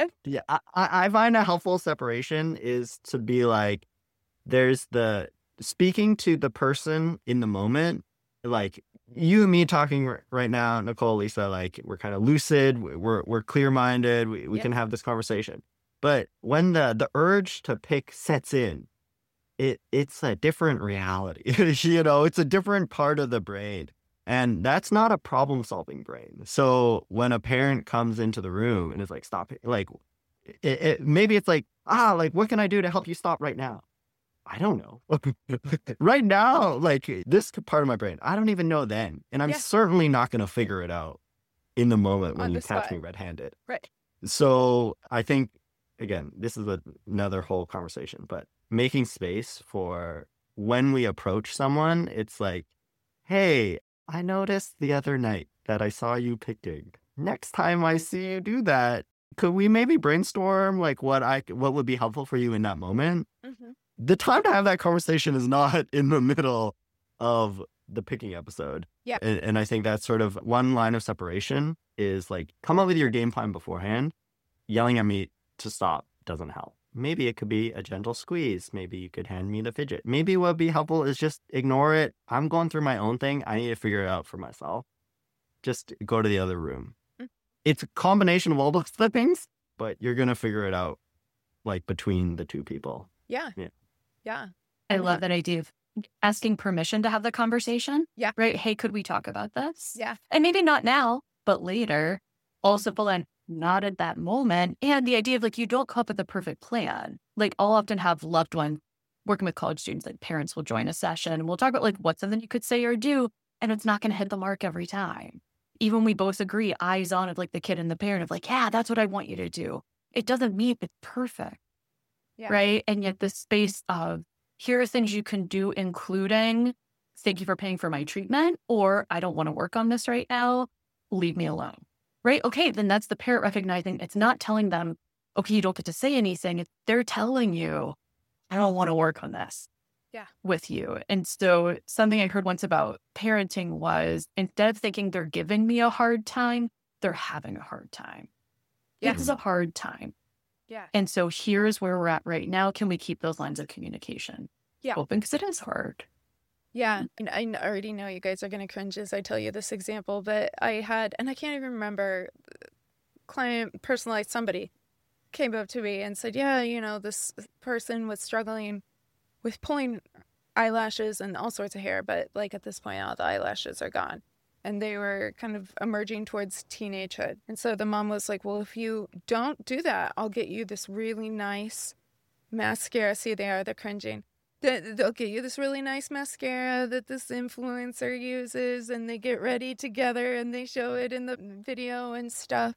I find a helpful separation is to be like, there's the speaking to the person in the moment, like you and me talking right now, Nicole, Lisa, like we're kind of lucid, we're clear-minded, we can have this conversation. But when the urge to pick sets in, it's a different reality. It's a different part of the brain. And that's not a problem-solving brain. So when a parent comes into the room and is like, stop it, like, maybe it's like, what can I do to help you stop right now? I don't know. Right now, like this part of my brain, I don't even know then. And I'm certainly not going to figure it out in the moment when you catch me red-handed. Right. So I think, again, this is another whole conversation, but making space for when we approach someone, it's like, hey, I noticed the other night that I saw you picking. Next time I see you do that, could we maybe brainstorm like what would be helpful for you in that moment? Mm-hmm. The time to have that conversation is not in the middle of the picking episode. Yeah. And I think that's sort of one line of separation is like, come up with your game plan beforehand. Yelling at me to stop doesn't help. Maybe it could be a gentle squeeze. Maybe you could hand me the fidget. Maybe what would be helpful is just ignore it. I'm going through my own thing. I need to figure it out for myself. Just go to the other room. Mm-hmm. It's a combination of all those things, but you're going to figure it out like between the two people. Yeah. Yeah. Yeah. I love that idea of asking permission to have the conversation. Yeah. Right. Hey, could we talk about this? Yeah. And maybe not now, but later. Also full in, not at that moment. And the idea of like, you don't come up with a perfect plan. Like I'll often have loved ones working with college students, like parents will join a session and we'll talk about like what's something you could say or do. And it's not going to hit the mark every time. Even we both agree, eyes on of like the kid and the parent of like, yeah, that's what I want you to do. It doesn't mean it's perfect. Yeah. Right. And yet the space of here are things you can do, including thank you for paying for my treatment, or I don't want to work on this right now. Leave me alone. Right. Okay. Then that's the parent recognizing it's not telling them, okay, you don't get to say anything. They're telling you, I don't want to work on this with you. And so something I heard once about parenting was instead of thinking they're giving me a hard time, they're having a hard time. Yeah. It's a hard time. Yeah. And so here's where we're at right now. Can we keep those lines of communication open? Because it is hard. Yeah. And I already know you guys are going to cringe as I tell you this example, but I had, and I can't even remember, client, personalized, somebody came up to me and said, yeah, you know, this person was struggling with pulling eyelashes and all sorts of hair, but like at this point, all the eyelashes are gone. And they were kind of emerging towards teenagehood. And so the mom was like, well, if you don't do that, I'll get you this really nice mascara. See, they're cringing. They'll get you this really nice mascara that this influencer uses, and they get ready together and they show it in the video and stuff.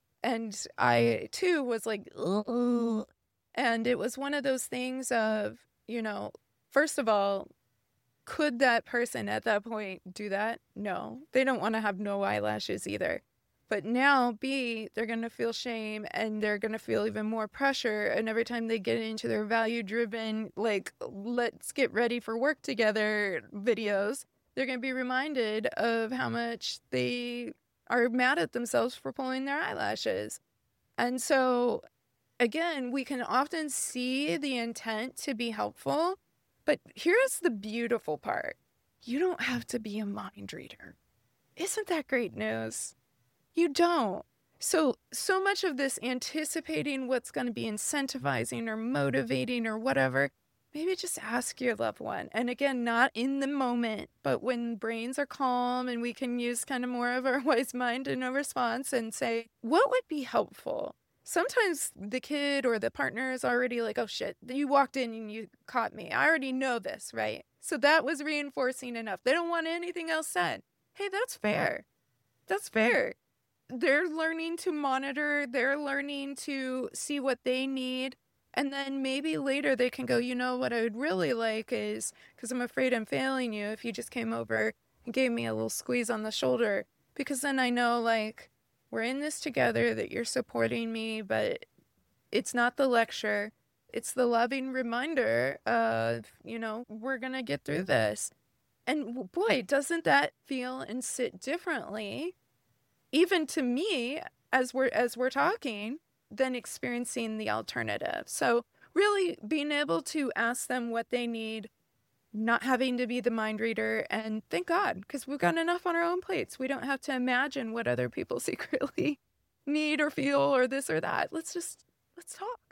And I, too, was like, ugh. And it was one of those things of, you know, first of all, could that person at that point do that? No, they don't want to have no eyelashes either. But now, B, they're going to feel shame and they're going to feel even more pressure. And every time they get into their value-driven, like, let's get ready for work together videos, they're going to be reminded of how much they are mad at themselves for pulling their eyelashes. And so, again, we can often see the intent to be helpful. But here's the beautiful part. You don't have to be a mind reader. Isn't that great news? You don't. So much of this anticipating what's going to be incentivizing or motivating or whatever, maybe just ask your loved one. And again, not in the moment, but when brains are calm and we can use kind of more of our wise mind in a response and say, what would be helpful? Sometimes the kid or the partner is already like, oh shit, you walked in and you caught me. I already know this, right? So that was reinforcing enough. They don't want anything else said. Hey, that's fair. That's fair. They're learning to monitor. They're learning to see what they need. And then maybe later they can go, you know, what I would really like is, because I'm afraid I'm failing you, if you just came over and gave me a little squeeze on the shoulder, because then I know, like, we're in this together, that you're supporting me, but it's not the lecture. It's the loving reminder of, you know, we're going to get through this. And boy, doesn't that feel and sit differently, even to me, as we're talking, than experiencing the alternative. So really being able to ask them what they need, not having to be the mind reader, and thank God, because we've got enough on our own plates. We don't have to imagine what other people secretly need or feel or this or that. Let's talk.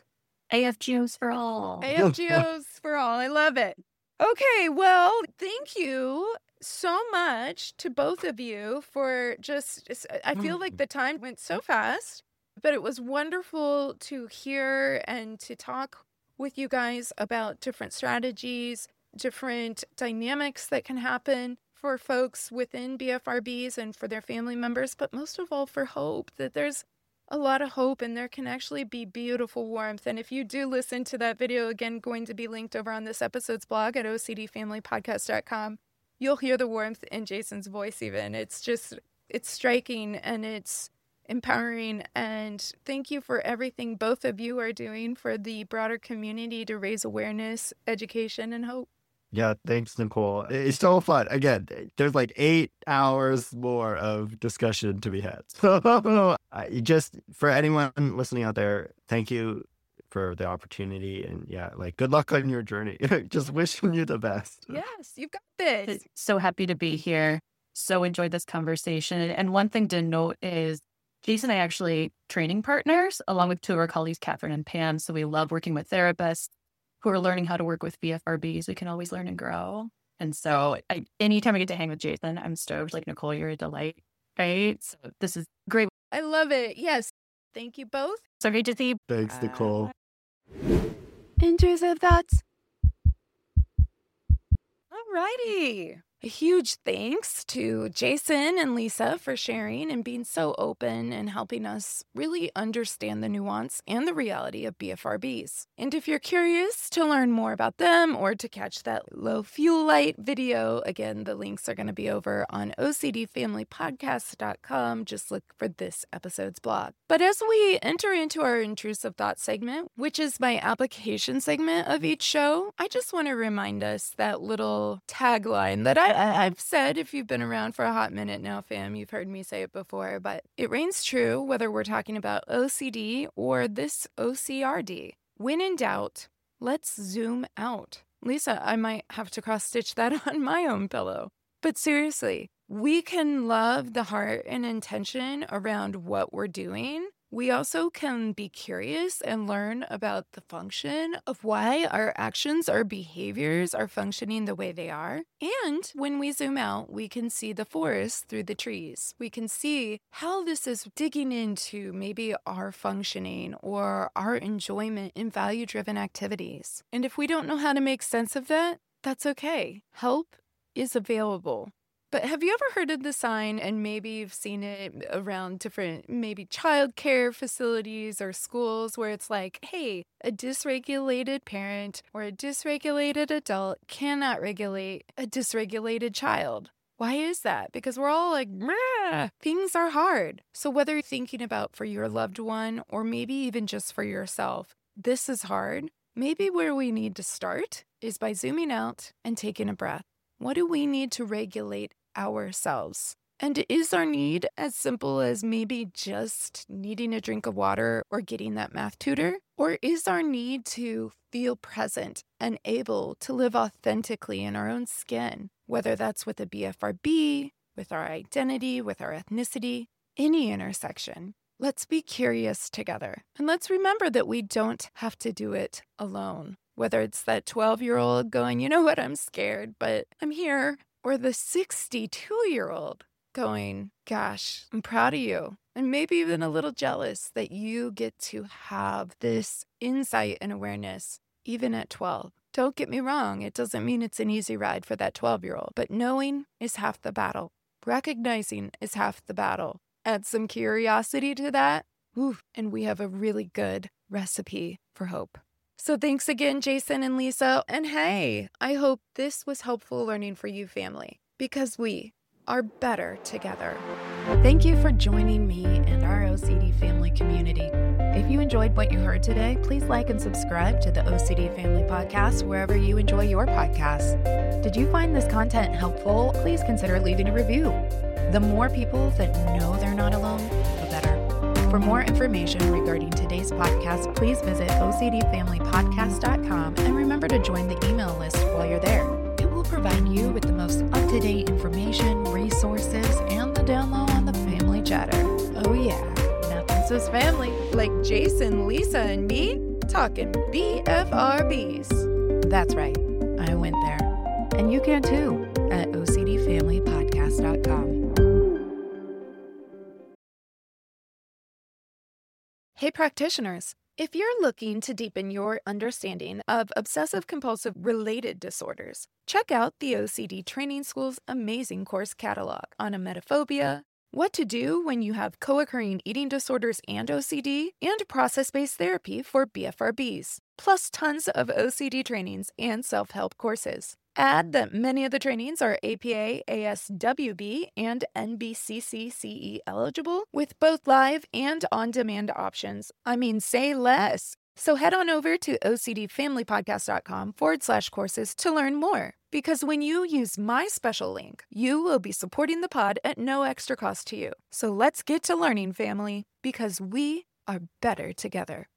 AFGOs for all. AFGOs for all. I love it. Okay, well, thank you so much to both of you for I feel like the time went so fast, but it was wonderful to hear and to talk with you guys about different strategies, different dynamics that can happen for folks within BFRBs and for their family members, but most of all for hope, that there's a lot of hope and there can actually be beautiful warmth. And if you do listen to that video, again, going to be linked over on this episode's blog at ocdfamilypodcast.com, you'll hear the warmth in Jason's voice even. It's striking and it's empowering. And thank you for everything both of you are doing for the broader community to raise awareness, education, and hope. Yeah, thanks, Nicole. It's so fun. Again, there's like 8 hours more of discussion to be had. So just for anyone listening out there, thank you for the opportunity. And yeah, like good luck on your journey. Just wishing you the best. Yes, you've got this. So happy to be here. So enjoyed this conversation. And one thing to note is Jason and I actually training partners along with two of our colleagues, Catherine and Pam. So we love working with therapists who are learning how to work with BFRBs. We can always learn and grow. And so anytime I get to hang with Jason, I'm stoked. Like, Nicole, you're a delight, right? So this is great. I love it. Yes. Thank you both. So great to see you. Thanks, Nicole. Intrusive thoughts. Alrighty. A huge thanks to Jason and Lisa for sharing and being so open and helping us really understand the nuance and the reality of BFRBs. And if you're curious to learn more about them or to catch that low fuel light video, again, the links are going to be over on OCDFamilyPodcast.com. Just look for this episode's blog. But as we enter into our intrusive thought segment, which is my application segment of each show, I just want to remind us that little tagline that I've said, if you've been around for a hot minute now, fam, you've heard me say it before, but it reigns true whether we're talking about OCD or this OCRD. When in doubt, let's zoom out. Lisa, I might have to cross-stitch that on my own pillow. But seriously, we can love the heart and intention around what we're doing. We also can be curious and learn about the function of why our actions or behaviors are functioning the way they are. And when we zoom out, we can see the forest through the trees. We can see how this is digging into maybe our functioning or our enjoyment in value-driven activities. And if we don't know how to make sense of that, that's okay. Help is available. But have you ever heard of the sign, and maybe you've seen it around different maybe childcare facilities or schools, where it's like, hey, a dysregulated parent or a dysregulated adult cannot regulate a dysregulated child. Why is that? Because we're all like, things are hard. So whether you're thinking about for your loved one or maybe even just for yourself, this is hard. Maybe where we need to start is by zooming out and taking a breath. What do we need to regulate ourselves? And is our need as simple as maybe just needing a drink of water or getting that math tutor? Or is our need to feel present and able to live authentically in our own skin, whether that's with a BFRB, with our identity, with our ethnicity, any intersection? Let's be curious together. And let's remember that we don't have to do it alone. Whether it's that 12-year-old going, you know what, I'm scared, but I'm here. Or the 62-year-old going, gosh, I'm proud of you. And maybe even a little jealous that you get to have this insight and awareness even at 12. Don't get me wrong. It doesn't mean it's an easy ride for that 12-year-old. But knowing is half the battle. Recognizing is half the battle. Add some curiosity to that, and we have a really good recipe for hope. So thanks again, Jason and Lisa. And hey, I hope this was helpful learning for you, family, because we are better together. Thank you for joining me and our OCD family community. If you enjoyed what you heard today, please like and subscribe to the OCD Family Podcast wherever you enjoy your podcasts. Did you find this content helpful? Please consider leaving a review. The more people that know they're not alone, the better. For more information regarding today's podcast, please visit OCDFamilyPodcast.com and remember to join the email list while you're there. It will provide you with the most up-to-date information, resources, and the down low on the family chatter. Oh yeah, nothing says family like Jason, Lisa, and me talking BFRBs. That's right, I went there. And you can too at OCDFamilyPodcast.com. Hey practitioners, if you're looking to deepen your understanding of obsessive-compulsive related disorders, check out the OCD Training School's amazing course catalog on emetophobia, what to do when you have co-occurring eating disorders and OCD, and process-based therapy for BFRBs, plus tons of OCD trainings and self-help courses. Add that many of the trainings are APA, ASWB, and NBCCCE eligible with both live and on-demand options. I mean, say less. So head on over to OCDFamilyPodcast.com/courses to learn more. Because when you use my special link, you will be supporting the pod at no extra cost to you. So let's get to learning, family, because we are better together.